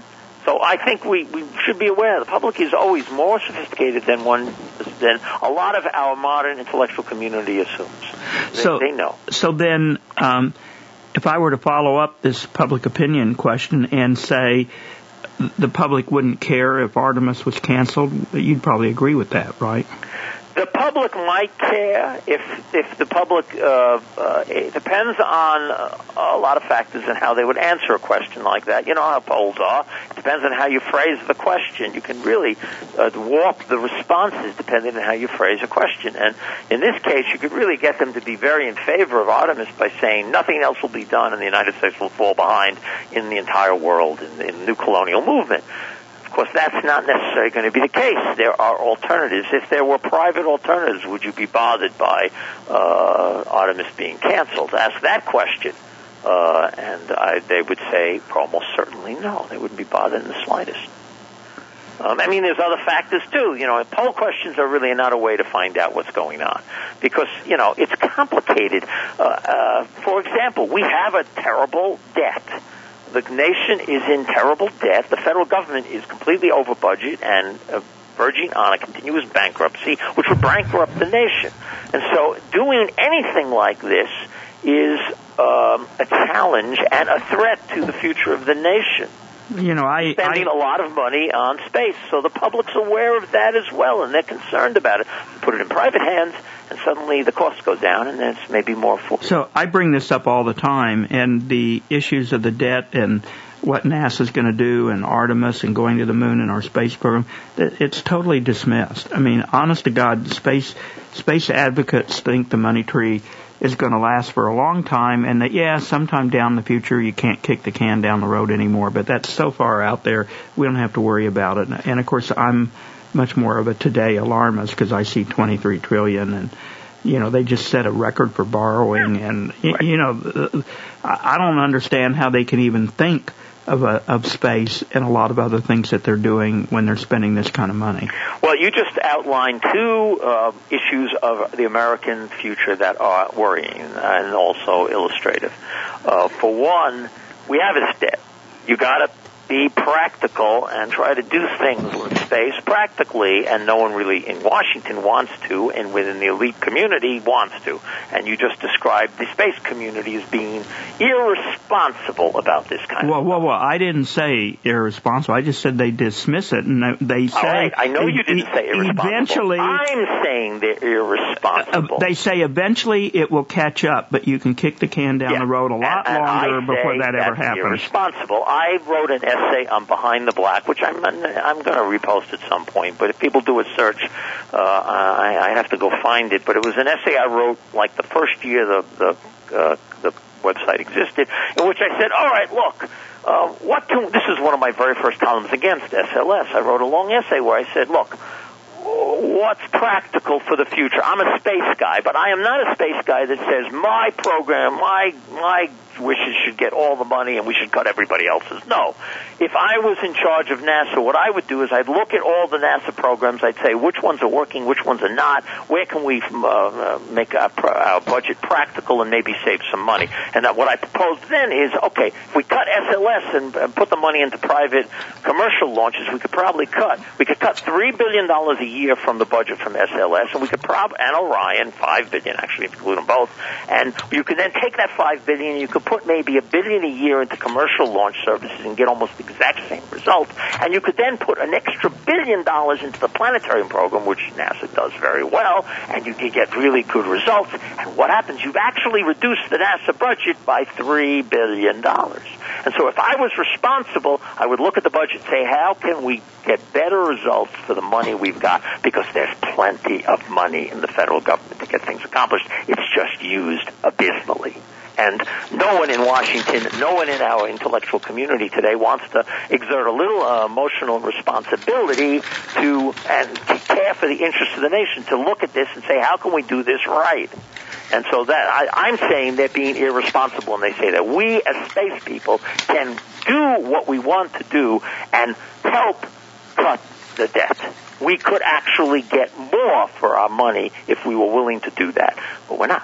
So I think we, we should be aware the public is always more sophisticated than one than a lot of our modern intellectual community assumes. They, so, they know. So then, um, if I were to follow up this public opinion question and say the public wouldn't care if Artemis was canceled, you'd probably agree with that, right? The public might care if if the public uh, uh, it depends on a lot of factors and how they would answer a question like that. You know how polls are. It depends on how you phrase the question. You can really uh, warp the responses depending on how you phrase a question. And in this case, you could really get them to be very in favor of Artemis by saying nothing else will be done and the United States will fall behind in the entire world in the, in the new colonial movement. Of course, that's not necessarily going to be the case. There are alternatives. If there were private alternatives, would you be bothered by uh, Artemis being canceled? Ask that question. Uh, and I, they would say almost certainly no. They wouldn't be bothered in the slightest. Um, I mean, there's other factors, too. You know, poll questions are really not a way to find out what's going on because, you know, it's complicated. Uh, uh, for example, we have a terrible debt. The nation is in terrible debt. The federal government is completely over budget and uh, verging on a continuous bankruptcy, which would bankrupt the nation. And so doing anything like this is um, a challenge and a threat to the future of the nation. You know, I spending I, a lot of money on space, so the public's aware of that as well, and they're concerned about it. Put it in private hands, and suddenly the costs go down, and it's maybe more affordable. So I bring this up all the time, and the issues of the debt and what NASA's going to do, and Artemis, and going to the moon, and our space program, it's totally dismissed. I mean, honest to God, space space advocates think the money tree is going to last for a long time, and that, yeah, sometime down the future you can't kick the can down the road anymore, but that's so far out there, we don't have to worry about it. And, of course, I'm much more of a today alarmist because I see twenty-three trillion dollars, and, you know, they just set a record for borrowing, and, right. you know, I don't understand how they can even think of a, of space and a lot of other things that they're doing when they're spending this kind of money. Well, you just outlined two uh, issues of the American future that are worrying and also illustrative. Uh, for one, we have this debt. You got to be practical and try to do things in space practically, and no one really in Washington wants to, and within the elite community wants to. And you just described the space community as being irresponsible about this kind well, of Well, well, well, I didn't say irresponsible. I just said they dismiss it, and they say... All right, I know e- you didn't say irresponsible. Eventually, I'm saying they're irresponsible. Uh, they say eventually it will catch up, but you can kick the can down yeah. the road a lot and, and longer I before that that's ever happens. Irresponsible. I wrote an essay on Behind the Black, which I'm I'm going to repost at some point. But if people do a search, uh, I, I have to go find it. But it was an essay I wrote like the first year the the uh, the website existed, in which I said, "All right, look." Uh, what can, this is one of my very first columns against S L S. I wrote a long essay where I said, look, what's practical for the future? I'm a space guy, but I am not a space guy that says my program, my my wishes should get all the money and we should cut everybody else's. No. If I was in charge of NASA, what I would do is I'd look at all the NASA programs. I'd say which ones are working, which ones are not. Where can we uh, make our, our budget practical and maybe save some money? And that what I proposed then is, okay, if we cut S L S and, and put the money into private commercial launches, we could probably cut. We could cut three billion dollars a year from the budget from S L S, and we could prob and Orion, five billion dollars actually, if you include them both. And you could then take that five billion dollars and you could put maybe a billion a year into commercial launch services and get almost the exact same results. And you could then put an extra billion dollars into the planetarium program, which NASA does very well, and you could get really good results. And what happens? You've actually reduced the NASA budget by three billion dollars. And so if I was responsible, I would look at the budget and say, how can we get better results for the money we've got? Because there's plenty of money in the federal government to get things accomplished. It's just used abysmally. And no one in Washington, no one in our intellectual community today wants to exert a little uh, emotional responsibility to and to care for the interests of the nation, to look at this and say, how can we do this right? And so that I, I'm saying they're being irresponsible, and they say that we as space people can do what we want to do and help cut the debt. We could actually get more for our money if we were willing to do that, but we're not.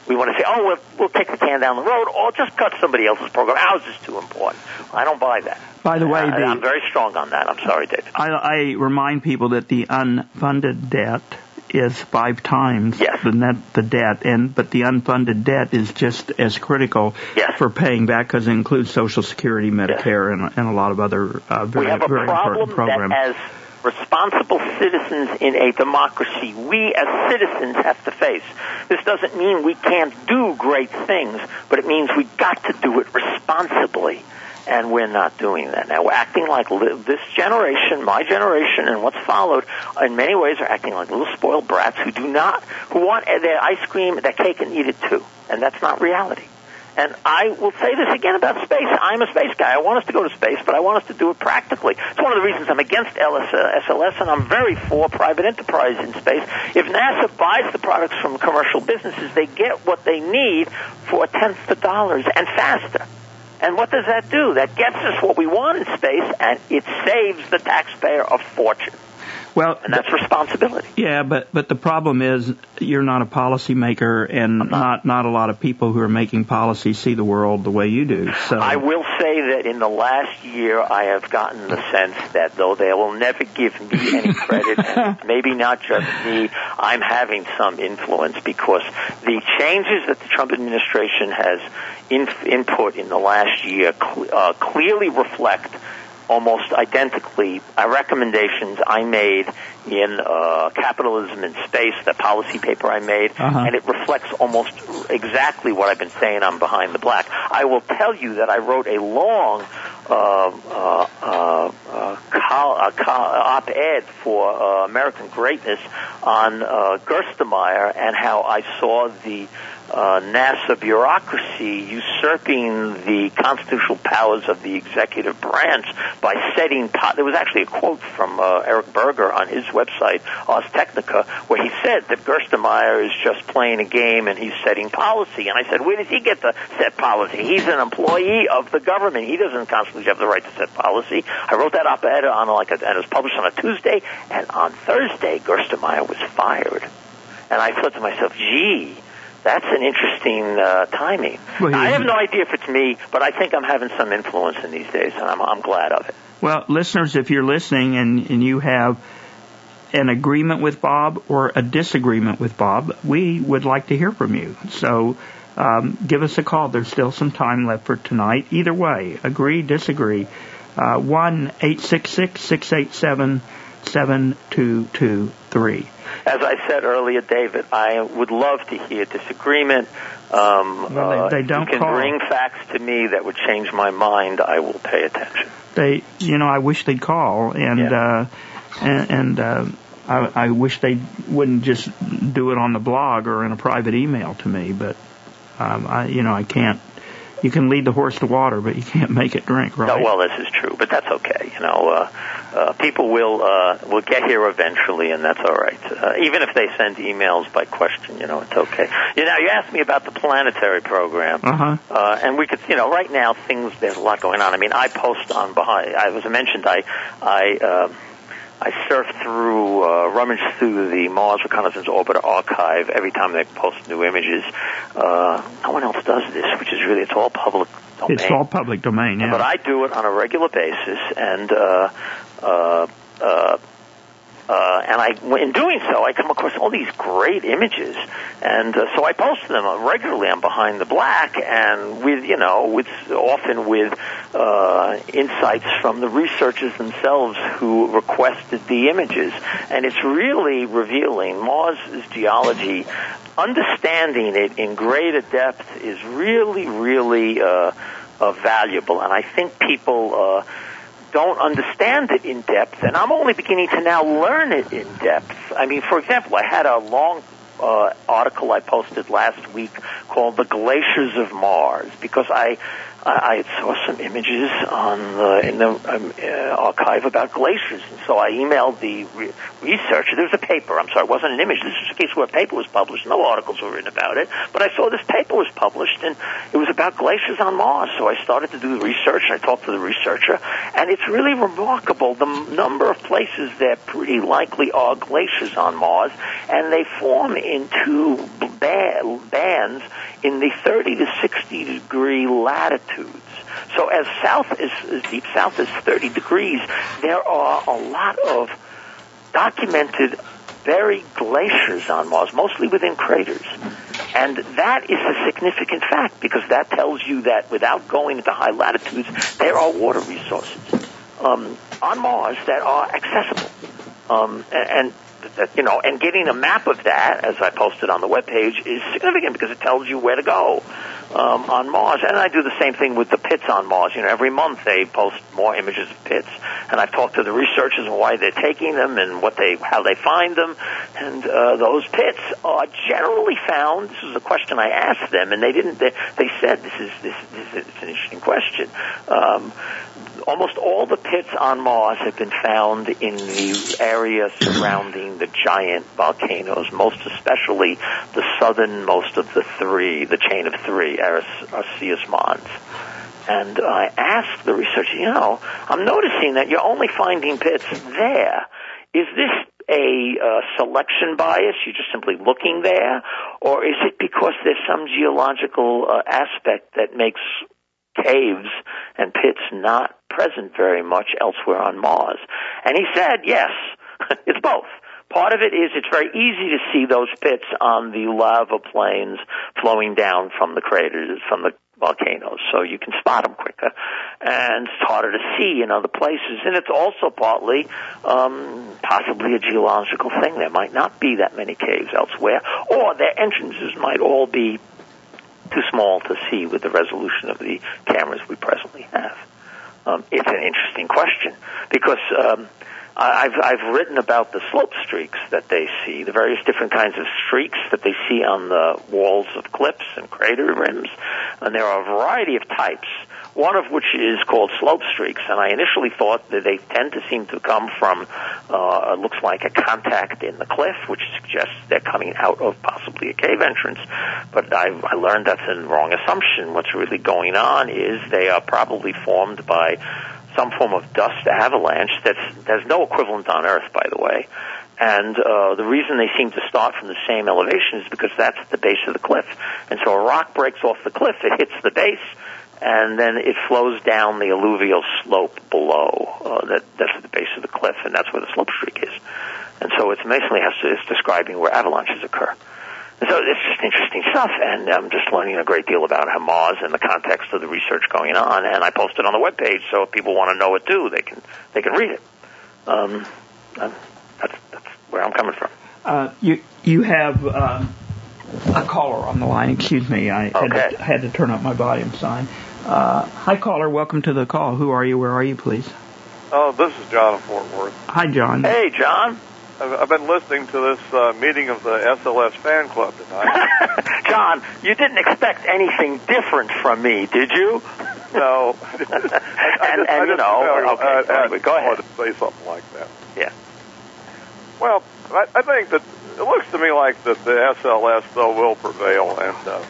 we want to say, oh, we'll, we'll kick the can down the road, or just cut somebody else's program. Ours is too important. I don't buy that. By the way, uh, the, I'm very strong on that. I'm sorry, David. I, I remind people that the unfunded debt is five times yes. the net the debt, and but the unfunded debt is just as critical yes. for paying back because it includes Social Security, Medicare, yes. and, and a lot of other uh, very, we have a very important programs. That as responsible citizens in a democracy, we as citizens have to face. This doesn't mean we can't do great things, but it means we got to do it responsibly. And we're not doing that now. We're acting like li- this generation, my generation, and what's followed, in many ways are acting like little spoiled brats who do not, who want their ice cream, their cake, and eat it too. And that's not reality. And I will say this again about space. I'm a space guy. I want us to go to space, but I want us to do it practically. It's one of the reasons I'm against L S, uh, S L S, and I'm very for private enterprise in space. If NASA buys the products from commercial businesses, they get what they need for a tenth the dollars and faster. And what does that do? That gets us what we want in space, and it saves the taxpayer a fortune. Well, and that's responsibility. Yeah, but but the problem is you're not a policymaker, and not. not not a lot of people who are making policy see the world the way you do. So I will say that in the last year, I have gotten the sense that though they will never give me any credit, and maybe not just me, I'm having some influence because the changes that the Trump administration has in, input in the last year cl- uh, clearly reflect almost identically uh, recommendations I made in uh, Capitalism in Space, the policy paper I made, uh-huh. and it reflects almost exactly what I've been saying on Behind the Black. I will tell you that I wrote a long uh, uh, uh, uh, col- uh, col- op-ed for uh, American Greatness on uh, Gerstenmaier and how I saw the Uh, NASA bureaucracy usurping the constitutional powers of the executive branch by setting po- there was actually a quote from uh, Eric Berger on his website, Ars Technica, where he said that Gerstenmaier is just playing a game and he's setting policy. And I said, where does he get to set policy? He's an employee of the government. He doesn't constitutionally have the right to set policy. I wrote that op-ed on like a, and it was published on a Tuesday, and on Thursday, Gerstenmaier was fired. And I thought to myself, gee, that's an interesting uh, timing. Well, I have no idea if it's me, but I think I'm having some influence in these days, and I'm, I'm glad of it. Well, listeners, if you're listening and, and you have an agreement with Bob or a disagreement with Bob, we would like to hear from you. So um, give us a call. There's still some time left for tonight. Either way, agree, disagree. Uh, one eight six six, six eight seven, seven two two three. As I said earlier, David, I would love to hear disagreement. Um, well, they, they don't uh, you can call. bring facts to me that would change my mind. I will pay attention. They, you know, I wish they'd call, and yeah. uh, and, and uh, I, I wish they wouldn't just do it on the blog or in a private email to me. But um, I, you know, I can't. You can lead the horse to water, but you can't make it drink, right? No, well, this is true, but that's okay. You know, uh, uh, people will uh, will get here eventually, and that's all right. Uh, even if they send emails by question, you know, it's okay. You know, you asked me about the planetary program, uh-huh. uh, and we could, you know, right now things there's a lot going on. I mean, I post on behind. I, as I mentioned, I I. Uh, I surf through, uh, rummage through the Mars Reconnaissance Orbiter archive every time they post new images. Uh, no one else does this, which is really, it's all public domain. It's all public domain, yeah. But I do it on a regular basis, and, uh, uh, uh, Uh, and I, in doing so, I come across all these great images, and uh, so I post them regularly on Behind the Black, and with, you know, with often with uh, insights from the researchers themselves who requested the images, and it's really revealing. Mars' geology, understanding it in greater depth, is really, really uh, uh, valuable, and I think people. Uh, don't understand it in depth, and I'm only beginning to now learn it in depth. I mean, for example, I had a long uh, article I posted last week called The Glaciers of Mars, because I I, I saw some images on the, in the um, uh, archive about glaciers, and so I emailed the re- researcher. There was a paper. I'm sorry, it wasn't an image. This was a case where a paper was published. No articles were written about it, but I saw this paper was published, and it was about glaciers on Mars. So I started to do the research, and I talked to the researcher, and it's really remarkable the m- number of places that pretty likely are glaciers on Mars, and they form in two ba- bands in the thirty to sixty degree latitudes. So as south as, as deep south as thirty degrees, there are a lot of documented buried glaciers on Mars, mostly within craters. And that is a significant fact because that tells you that without going into high latitudes, there are water resources um, on Mars that are accessible. Um, and That, you know, and getting a map of that, as I posted on the webpage, is significant because it tells you where to go um, on Mars. And I do the same thing with the pits on Mars. You know, every month they post more images of pits, and I've talked to the researchers and why they're taking them and what they, how they find them. And uh, those pits are generally found. This is a question I asked them, and they didn't. They, they said this is this, this is it's an interesting question. Um, Almost all the pits on Mars have been found in the area surrounding the giant volcanoes, most especially the southernmost of the three, the chain of three, Arceus Mons. And I asked the researcher, you know, I'm noticing that you're only finding pits there. Is this a uh, selection bias? You're just simply looking there? Or is it because there's some geological uh, aspect that makes caves and pits not present very much elsewhere on Mars? And he said, yes, it's both. Part of it is it's very easy to see those pits on the lava plains flowing down from the craters, from the volcanoes, so you can spot them quicker. And it's harder to see in other places. And it's also partly um, possibly a geological thing. There might not be that many caves elsewhere, or their entrances might all be too small to see with the resolution of the cameras we presently have. Um, it's an interesting question because um, I've, I've written about the slope streaks that they see, the various different kinds of streaks that they see on the walls of cliffs and crater rims, and there are a variety of types, one of which is called slope streaks, and I initially thought that they tend to seem to come from, uh, it looks like a contact in the cliff, which suggests they're coming out of possibly a cave entrance, but I, I learned that's a wrong assumption. What's really going on is they are probably formed by some form of dust avalanche that's, there's no equivalent on Earth, by the way. And uh, the reason they seem to start from the same elevation is because that's the base of the cliff. And so a rock breaks off the cliff, it hits the base, and then it flows down the alluvial slope below. Uh, that, that's at the base of the cliff, and that's where the slope streak is. And so it's basically has to, it's describing where avalanches occur. And so it's just interesting stuff, and I'm just learning a great deal about Mars in the context of the research going on. And I posted on the webpage, so if people want to know it too, they can they can read it. Um, that's that's where I'm coming from. Uh, you you have um, a caller on the line. Excuse me, I okay. had, to, had to turn up my volume sign. Uh, hi, caller. Welcome to the call. Who are you? Where are you, please? Oh, this is John in Fort Worth. Hi, John. Hey, John. I've been listening to this uh, meeting of the S L S fan club tonight. John, you didn't expect anything different from me, did you? No. I, I just, and, I and just, you know, okay, I, I, anyway, go I ahead. wanted to say something like that. Yeah. Well, I, I think that it looks to me like that the S L S, though, will prevail. And, uh,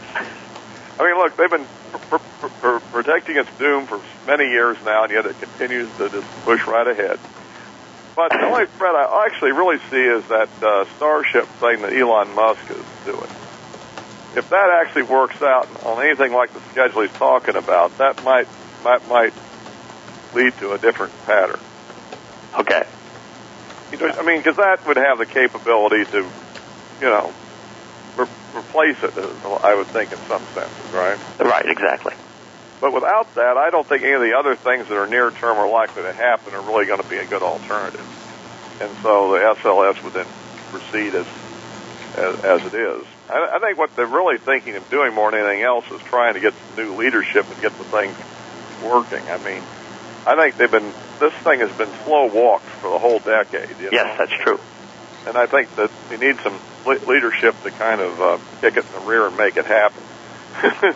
I mean, look, they've been pr- pr- pr- protecting its doom for many years now, and yet it continues to just push right ahead. But the only threat I actually really see is that uh, Starship thing that Elon Musk is doing. If that actually works out on anything like the schedule he's talking about, that might might might lead to a different pattern. Okay. You know, I mean, because that would have the capability to, you know, re- replace it, I would think, in some senses, right? Right, exactly. But without that, I don't think any of the other things that are near term or likely to happen are really going to be a good alternative. And so the S L S would then proceed as as, as it is. I, I think what they're really thinking of doing more than anything else is trying to get some new leadership and get the thing working. I mean, I think they've been, this thing has been slow walked for the whole decade. You know? Yes, that's true. And I think that we need some le- leadership to kind of uh, kick it in the rear and make it happen.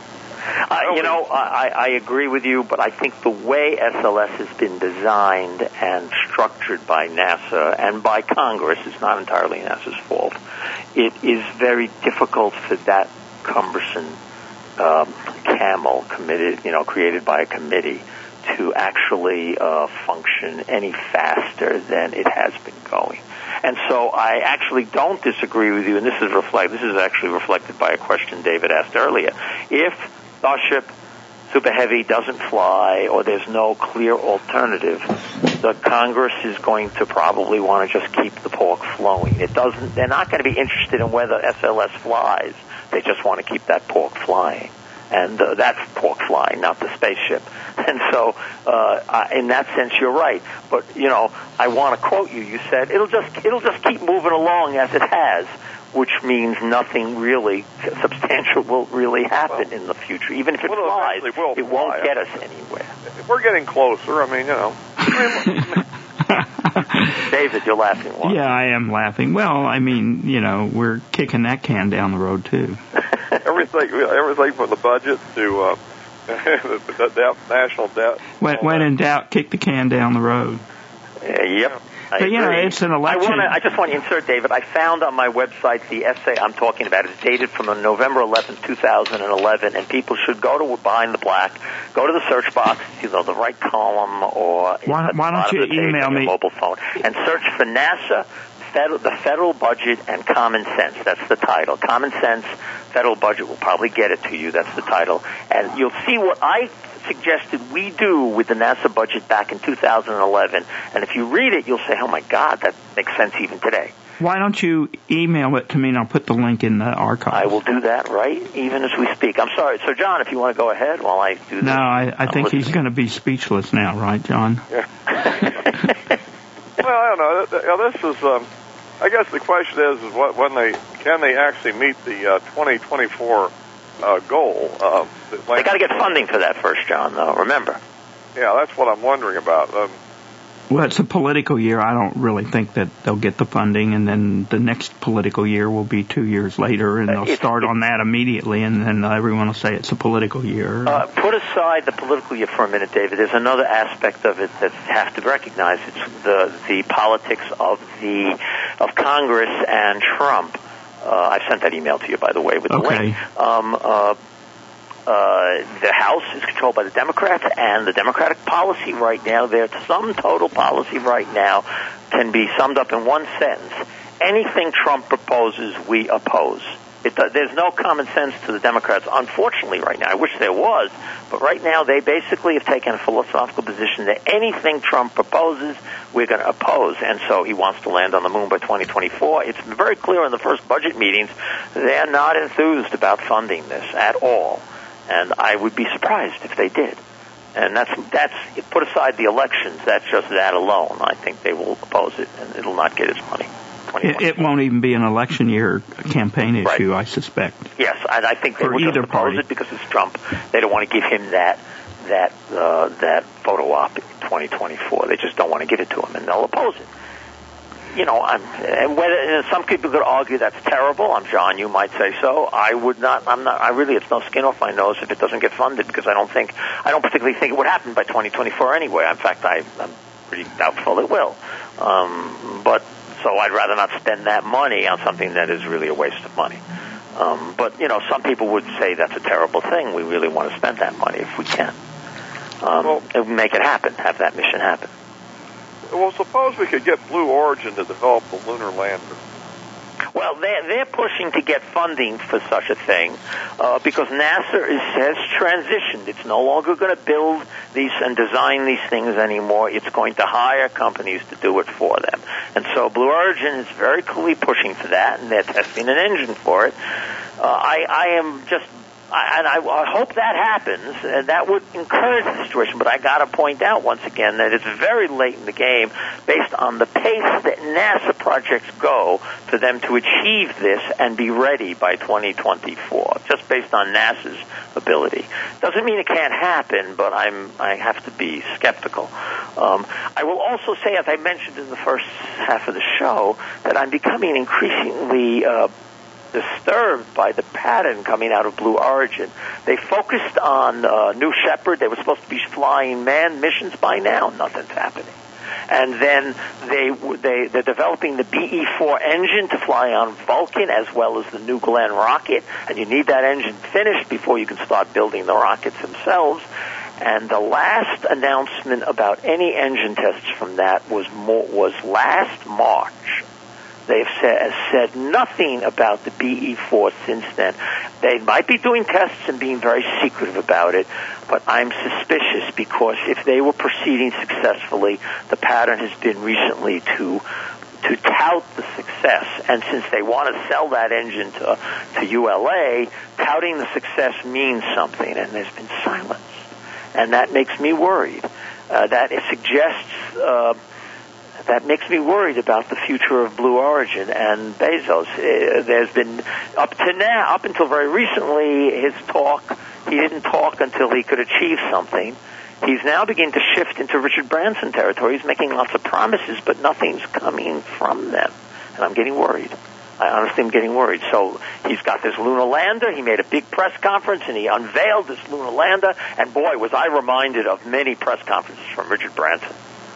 Uh, you know, I, I agree with you, but I think the way S L S has been designed and structured by NASA and by Congress, it's not entirely NASA's fault, it is very difficult for that cumbersome um, camel committed, you know, created by a committee to actually uh, function any faster than it has been going. And so I actually don't disagree with you, and this is reflect. This is actually reflected by a question David asked earlier. If Starship Super Heavy doesn't fly, or there's no clear alternative, the Congress is going to probably want to just keep the pork flowing. It doesn't. They're not going to be interested in whether S L S flies. They just want to keep that pork flying. And uh, that's pork flying, not the spaceship. And so, uh, I, in that sense, you're right. But you know, I want to quote you. You said it'll just it'll just keep moving along as it has, which means nothing really substantial will really happen well, in the future. Even if it well, flies, it, will it won't fly. get us anywhere. We're getting closer. I mean, you know. David, you're laughing. Why? Yeah, I am laughing. Well, I mean, you know, we're kicking that can down the road too. everything, everything from the budget to uh, the, the debt, national debt. When, when in doubt, kick the can down the road. Uh, yep. I but, you know, agree. it's an election. I, wanna, I just want to insert, David, I found on my website the essay I'm talking about. It's dated from November eleventh, two thousand eleven, and people should go to Behind the Black, go to the search box, you know, the right column, or why, why don't you email me? Mobile phone, and search for NASA, federal, the federal budget, and common sense. That's the title. Common sense, federal budget will probably get it to you. That's the title. And you'll see what I suggested we do with the NASA budget back in two thousand eleven. And if you read it, you'll say, oh, my God, that makes sense even today. Why don't you email it to me, and I'll put the link in the archive. I will do that right even as we speak. I'm sorry. So, John, if you want to go ahead while I do this. No, I, I think he's going to be speechless now, right, John? Yeah. Well, I don't know. You know, this is, um, I guess the question is, is what, when they, can they actually meet the uh, twenty twenty-four uh, goal? Uh, they got to get funding for that first, John, though, remember. Yeah, that's what I'm wondering about. Um, Well, it's a political year. I don't really think that they'll get the funding, and then the next political year will be two years later, and they'll it's, start it's, on that immediately, and then everyone will say it's a political year. Uh, put aside the political year for a minute, David. There's another aspect of it that has to be recognized. It's the the politics of the of Congress and Trump. Uh, I sent that email to you, by the way, with the okay. link. Um, uh, Uh, the House is controlled by the Democrats, and the Democratic policy right now, their sum total policy right now can be summed up in one sentence. Anything Trump proposes, we oppose. It, there's no common sense to the Democrats, unfortunately, right now. I wish there was, but right now they basically have taken a philosophical position that anything Trump proposes, we're going to oppose. And so he wants to land on the moon by twenty twenty-four. It's very clear in the first budget meetings, they're not enthused about funding this at all. And I would be surprised if they did. And that's, that's, put aside the elections, that's just that alone. I think they will oppose it, and it'll not get its money. It, it won't even be an election year campaign issue, right. I suspect. Yes, and I think they For will just either oppose party. it because it's Trump. They don't want to give him that, that, uh, that photo op in twenty twenty-four. They just don't want to give it to him, and they'll oppose it. You know, I'm, and whether and some people could argue that's terrible. I'm John. You might say so. I would not. I'm not. I really, it's no skin off my nose if it doesn't get funded because I don't think, I don't particularly think it would happen by twenty twenty-four anyway. In fact, I, I'm pretty doubtful it will. Um, but so I'd rather not spend that money on something that is really a waste of money. Um, but you know, some people would say that's a terrible thing. We really want to spend that money if we can. Um, well, it would make it happen. Have that mission happen. Well, suppose we could get Blue Origin to develop the lunar lander. Well, they're, they're pushing to get funding for such a thing uh, because NASA is, has transitioned. It's no longer going to build these and design these things anymore. It's going to hire companies to do it for them. And so Blue Origin is very clearly pushing for that, and they're testing an engine for it. Uh, I, I am just... I, and I, I hope that happens, and that would encourage the situation. But I got to point out once again that it's very late in the game, based on the pace that NASA projects go, for them to achieve this and be ready by twenty twenty-four. Just based on NASA's ability, doesn't mean it can't happen. But I'm I have to be skeptical. Um, I will also say, as I mentioned in the first half of the show, that I'm becoming increasingly. Uh, disturbed by the pattern coming out of Blue Origin. They focused on uh, New Shepard. They were supposed to be flying manned missions by now. Nothing's happening. And then they, they, they're developing the B E four engine to fly on Vulcan as well as the New Glenn rocket. And you need that engine finished before you can start building the rockets themselves. And the last announcement about any engine tests from that was more, was last March. They've said, said nothing about the B E four since then. They might be doing tests and being very secretive about it, but I'm suspicious because if they were proceeding successfully, the pattern has been recently to to tout the success. And since they want to sell that engine to, to U L A, touting the success means something, and there's been silence. And that makes me worried. Uh, that it suggests... Uh, That makes me worried about the future of Blue Origin and Bezos. Uh, there's been, up to now, up until very recently, his talk, he didn't talk until he could achieve something. He's now beginning to shift into Richard Branson territory. He's making lots of promises, but nothing's coming from them. And I'm getting worried. I honestly am getting worried. So he's got this lunar lander. He made a big press conference, and he unveiled this lunar lander. And boy, was I reminded of many press conferences from Richard Branson.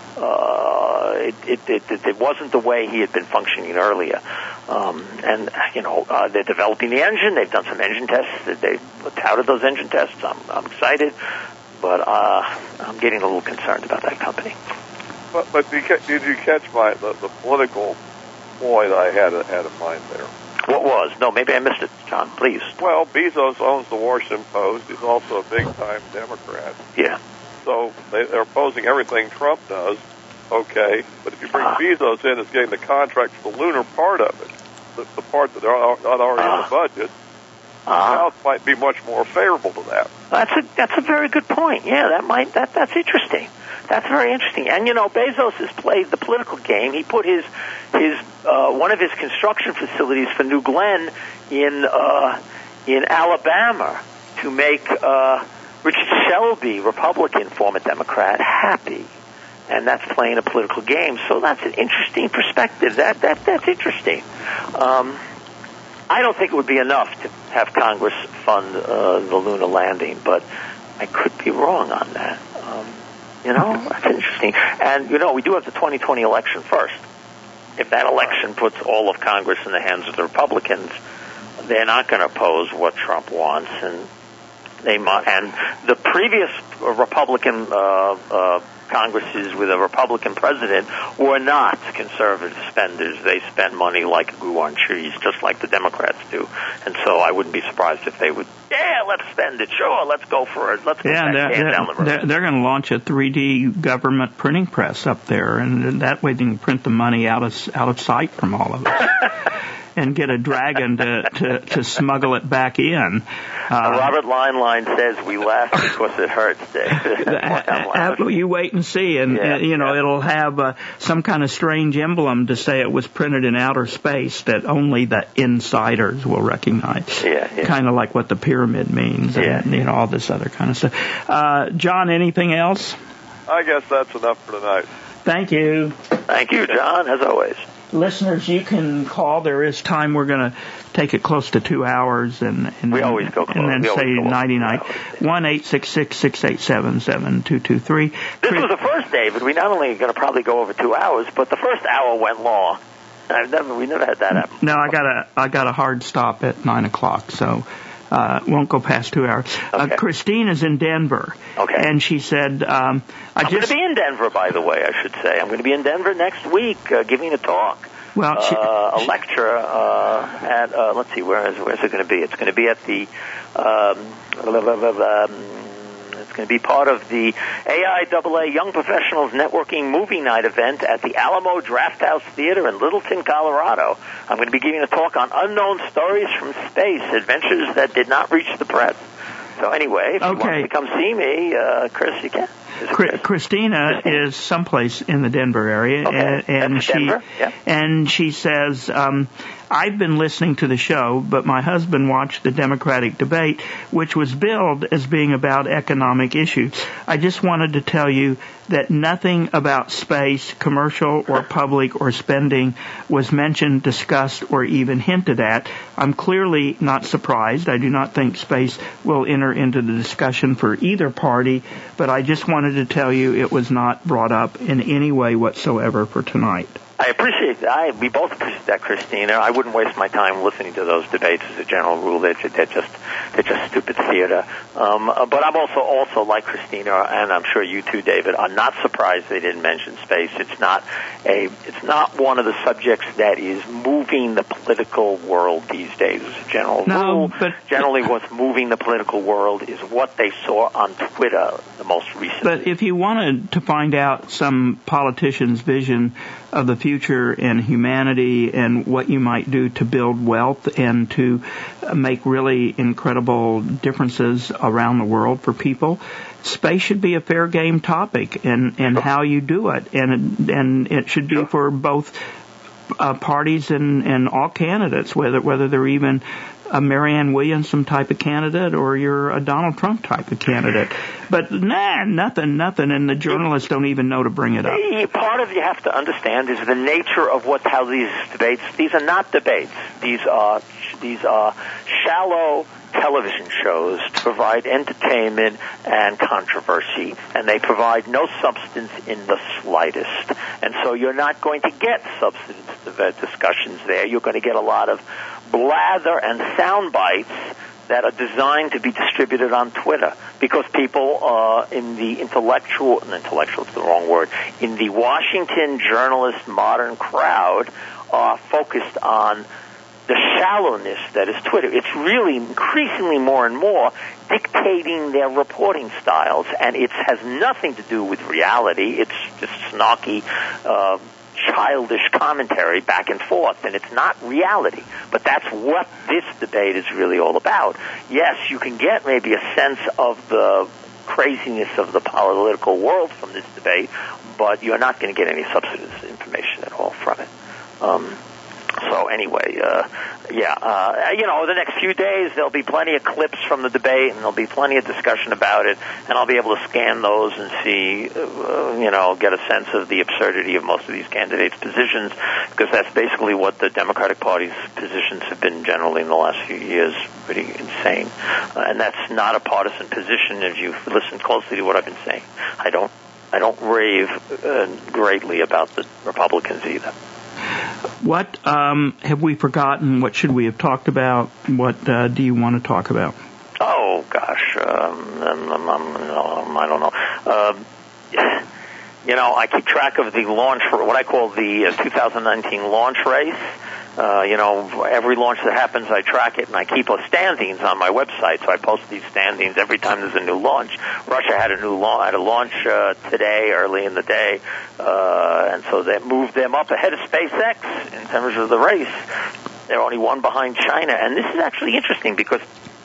Uh, it, it, it, it wasn't the way he had been functioning earlier. Um, and, you know, uh, they're developing the engine. They've done some engine tests. They've touted those engine tests. I'm, I'm excited, but uh, I'm getting a little concerned about that company. But, but did you catch my the, the political ploy that I had, had in mind there? What was? No, maybe I missed it, John. Please. Well, Bezos owns the Washington Post. He's also a big-time Democrat. Yeah. So they, they're opposing everything Trump does, okay. But if you bring uh, Bezos in as getting the contract for the lunar part of it, the, the part that are not already uh, in the budget, uh, the South might be much more favorable to that. That's a that's a very good point. Yeah, that might that that's interesting. That's very interesting. And you know, Bezos has played the political game. He put his his uh, one of his construction facilities for New Glenn in uh, in Alabama to make. Uh, Richard Shelby, Republican, former Democrat, happy. And that's playing a political game. So that's an interesting perspective. That that That's interesting. Um, I don't think it would be enough to have Congress fund uh, the lunar landing, but I could be wrong on that. Um, you know, that's interesting. And, you know, we do have the twenty twenty election first. If that election puts all of Congress in the hands of the Republicans, they're not going to oppose what Trump wants, and They might, and the previous Republican uh, uh, Congresses with a Republican president were not conservative spenders. They spent money like it grew on trees, just like the Democrats do. And so I wouldn't be surprised if they would, yeah, let's spend it. Sure, let's go for it. Let's get yeah, that can down the road. They're, they're going to launch a three D government printing press up there, and that way they can print the money out of out of sight from all of us. And get a dragon to, to, to smuggle it back in. Uh, Robert Lineline says we laugh because it hurts, Dave. You wait and see, and yeah, uh, you know yeah. it'll have uh, some kind of strange emblem to say it was printed in outer space that only the insiders will recognize. Yeah, yeah. Kind of like what the pyramid means, and yeah. you know all this other kind of stuff. Uh, John, anything else? I guess that's enough for tonight. Thank you. Thank you, John, as always. Listeners, you can call. There is time. We're going to take it close to two hours, and, and we then, always go close. And then we say ninety nine one eight six six six eight seven seven two two three. This was the first, David. We not only are going to probably go over two hours, but the first hour went long. I've never, we never had that happen. No, I got a I got a hard stop at nine o'clock, so. Uh, won't go past two hours. Okay. Uh, Christine is in Denver. Okay. And she said, um, I I'm just. going to be in Denver, by the way, I should say. I'm going to be in Denver next week, uh, giving a talk. Well, she, uh, a she, lecture uh, at, uh, let's see, where is, where is it going to be? It's going to be at the, um, um, it's going to be part of the A I A A Young Professionals Networking Movie Night event at the Alamo Drafthouse Theater in Littleton, Colorado. I'm going to be giving a talk on unknown stories from space, adventures that did not reach the press. So anyway, if okay. you want to come see me, uh, Chris, you can. Chris? Christina is someplace in the Denver area, okay. and, and That's she Denver. Yeah. and she says, um, I've been listening to the show, but my husband watched the Democratic debate, which was billed as being about economic issues. I just wanted to tell you that nothing about space, commercial or public or spending, was mentioned, discussed, or even hinted at. I'm clearly not surprised. I do not think space will enter into the discussion for either party, but I just wanted to tell you it was not brought up in any way whatsoever for tonight. I appreciate that. I, we both appreciate that, Christina. I wouldn't waste my time listening to those debates as a general rule. They're, they're just they're just stupid theater. Um, but I'm also also like Christina, and I'm sure you too, David, are not surprised they didn't mention space. It's not a it's not one of the subjects that is moving the political world these days as a general no, rule. But generally, what's moving the political world is what they saw on Twitter the most recently. But if you wanted to find out some politician's vision of the future and humanity and what you might do to build wealth and to make really incredible differences around the world for people, space should be a fair game topic, and, and how you do it. And, and it should be for both uh, parties and, and all candidates, whether, whether they're even a Marianne Williamson type of candidate or you're a Donald Trump type of candidate. But nah, nothing, nothing, and the journalists don't even know to bring it up. Part of you have to understand is the nature of what how these debates. These are not debates. These are these are shallow television shows to provide entertainment and controversy, and they provide no substance in the slightest. And so you're not going to get substantive discussions there. You're going to get a lot of blather and sound bites that are designed to be distributed on Twitter, because people uh, in the intellectual, intellectual is the wrong word, in the Washington journalist modern crowd are focused on the shallowness that is Twitter. It's really increasingly more and more dictating their reporting styles, and it has nothing to do with reality. It's just snarky, uh, childish commentary back and forth, and it's not reality. But that's what this debate is really all about. Yes, you can get maybe a sense of the craziness of the political world from this debate, but you're not going to get any substantive information at all from it. Um, So anyway, uh, yeah, uh, you know, the next few days there'll be plenty of clips from the debate, and there'll be plenty of discussion about it, and I'll be able to scan those and see, uh, you know, get a sense of the absurdity of most of these candidates' positions, because that's basically what the Democratic Party's positions have been generally in the last few years, pretty insane. Uh, and that's not a partisan position, if you listen closely to what I've been saying. I don't, I don't rave uh, greatly about the Republicans either. What um, have we forgotten? What should we have talked about? What uh, do you want to talk about? Oh, gosh. Um, um, um, um, I don't know. Uh, you know, I keep track of the launch, for what I call the uh, two thousand nineteen launch race. Uh, you know, every launch that happens, I track it, and I keep a standings on my website, so I post these standings every time there's a new launch. Russia had a new launch, had a launch uh, today, early in the day, uh, and so that moved them up ahead of SpaceX in terms of the race. They're only one behind China, and this is actually interesting because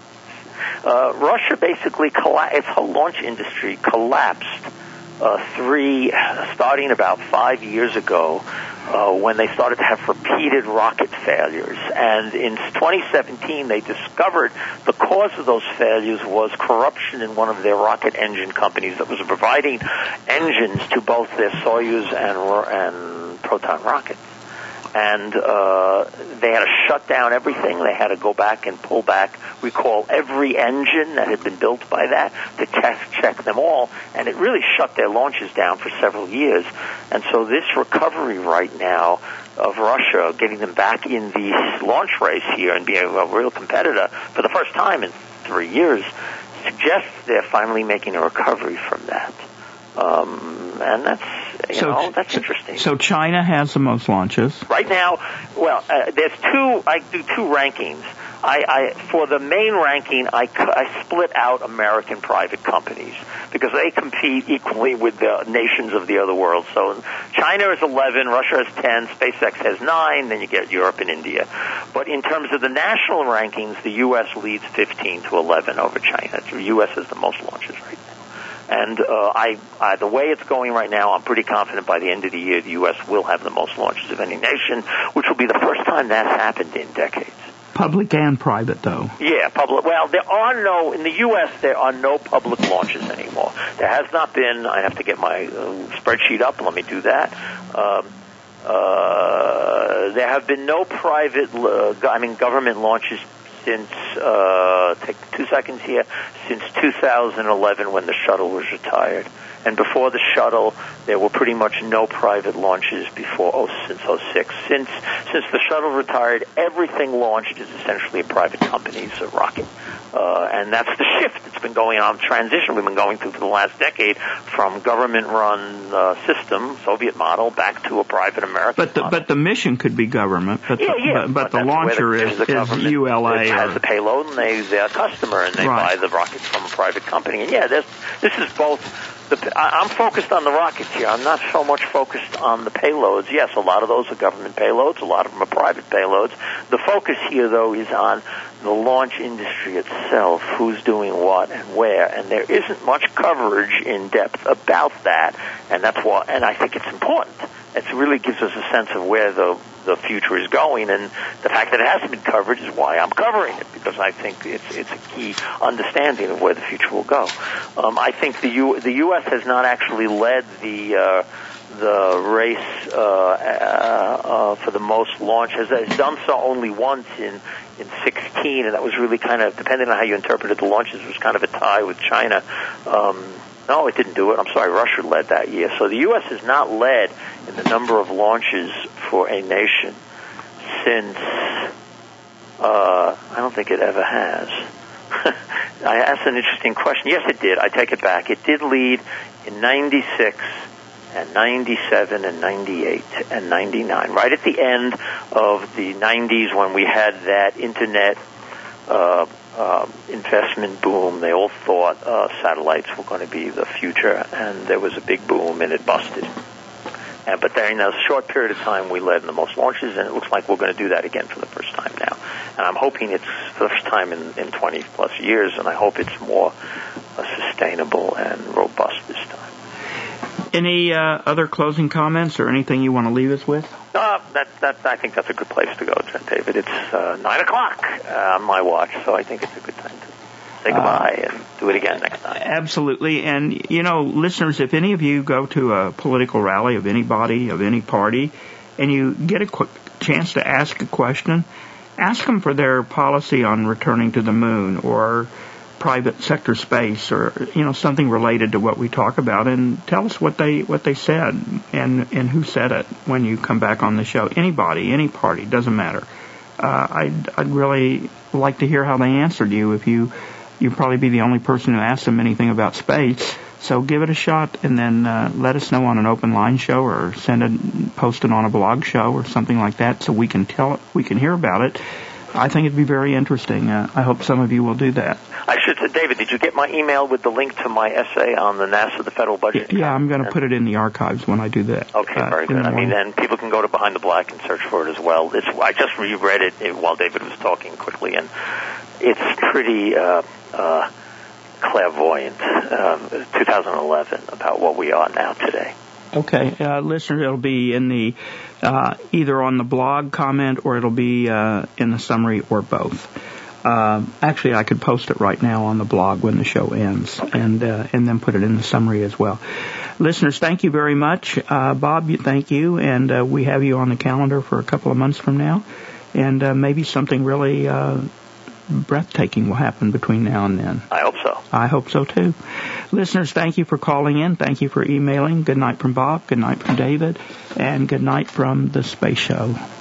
uh, Russia basically, colla- its whole launch industry collapsed uh, three, starting about five years ago, Uh, when they started to have repeated rocket failures. And in twenty seventeen, they discovered the cause of those failures was corruption in one of their rocket engine companies that was providing engines to both their Soyuz and, and Proton rockets. And uh, they had to shut down everything. They had to go back and pull back, recall every engine that had been built by that to test check them all. And it really shut their launches down for several years. And so this recovery right now of Russia, getting them back in the launch race here and being a real competitor for the first time in three years, suggests they're finally making a recovery from that. Um, and that's, you so, know, that's interesting. So China has the most launches. Right now, well, uh, there's two, I do two rankings. I, I, for the main ranking, I, I split out American private companies because they compete equally with the nations of the other world. So China is eleven, Russia has ten, SpaceX has nine, then you get Europe and India. But in terms of the national rankings, the U S leads fifteen to eleven over China. The U S has the most launches right now. And uh, I, I, the way it's going right now, I'm pretty confident by the end of the year the U S will have the most launches of any nation, which will be the first time that's happened in decades. Public and private, though. Yeah, public. Well, there are no, in the U S, there are no public launches anymore. There has not been, I have to get my uh, spreadsheet up, let me do that. Um, uh, there have been no private, uh, I mean, government launches since, uh, take two seconds here, since two thousand eleven when the shuttle was retired. And before the shuttle, there were pretty much no private launches before oh, since oh six. Since since the shuttle retired, everything launched is essentially a private company's a rocket. Uh, and that's the shift that's been going on, transition we've been going through for the last decade from government-run uh, system, Soviet model, back to a private American but the, model. But the mission could be government, but yeah, the, yeah, but, but but the launcher is, is U L A. It has or, the payload, and they, they're a customer, and they right. buy the rockets from a private company. And yeah, this, this is both. The, I'm focused on the rockets here. I'm not so much focused on the payloads. Yes, a lot of those are government payloads. A lot of them are private payloads. The focus here, though, is on the launch industry itself, who's doing what and where. And there isn't much coverage in depth about that. And that's why, and I think it's important. It really gives us a sense of where the the future is going, and the fact that it hasn't been covered is why I'm covering it, because I think it's it's a key understanding of where the future will go. Um, I think the U, the U S has not actually led the uh, the race uh, uh, uh, for the most launches. It's done so only once in in sixteen, and that was really kind of, depending on how you interpreted the launches, it was kind of a tie with China. Um, No, it didn't do it. I'm sorry, Russia led that year. So the U S has not led in the number of launches for a nation since, uh, I don't think it ever has. I asked an interesting question. Yes, it did. I take it back. It did lead in ninety-six and ninety-seven and ninety-eight and ninety-nine, right at the end of the nineties when we had that Internet uh Uh, investment boom. They all thought uh, satellites were going to be the future, and there was a big boom, and it busted. And, but during a short period of time, we led in the most launches, and it looks like we're going to do that again for the first time now. And I'm hoping it's the first time in, in twenty plus years, and I hope it's more uh, sustainable and robust this time. Any uh, other closing comments or anything you want to leave us with? Uh, that, that, I think that's a good place to go, David. It's uh, nine o'clock uh, on my watch, so I think it's a good time to say goodbye uh, and do it again next time. Absolutely. And, you know, listeners, if any of you go to a political rally of anybody, of any party, and you get a quick chance to ask a question, ask them for their policy on returning to the moon or private sector space, or you know, something related to what we talk about, and tell us what they what they said and and who said it when you come back on the show. Anybody, any party, doesn't matter. Uh, I'd I'd really like to hear how they answered you. If you you'd probably be the only person who asked them anything about space. So give it a shot, and then uh, let us know on an open line show, or send it, post it on a blog show, or something like that, so we can tell it, we can hear about it. I think it'd be very interesting. Uh, I hope some of you will do that. I should say, David, did you get my email with the link to my essay on the NASA, the federal budget? Yeah, I'm going to put it in the archives when I do that. Okay, uh, very good. I mean, then people can go to Behind the Black and search for it as well. It's, I just reread it while David was talking quickly, and it's pretty uh, uh, clairvoyant, um, twenty eleven, about what we are now today. Okay, uh, listeners, it'll be in the uh, either on the blog comment, or it'll be uh, in the summary, or both. Uh, actually, I could post it right now on the blog when the show ends, and uh, and then put it in the summary as well. Listeners, thank you very much. Uh, Bob, thank you, and uh, we have you on the calendar for a couple of months from now, and uh, maybe something really uh, breathtaking will happen between now and then. I hope so. I hope so, too. Listeners, thank you for calling in. Thank you for emailing. Good night from Bob. Good night from David. And good night from the Space Show.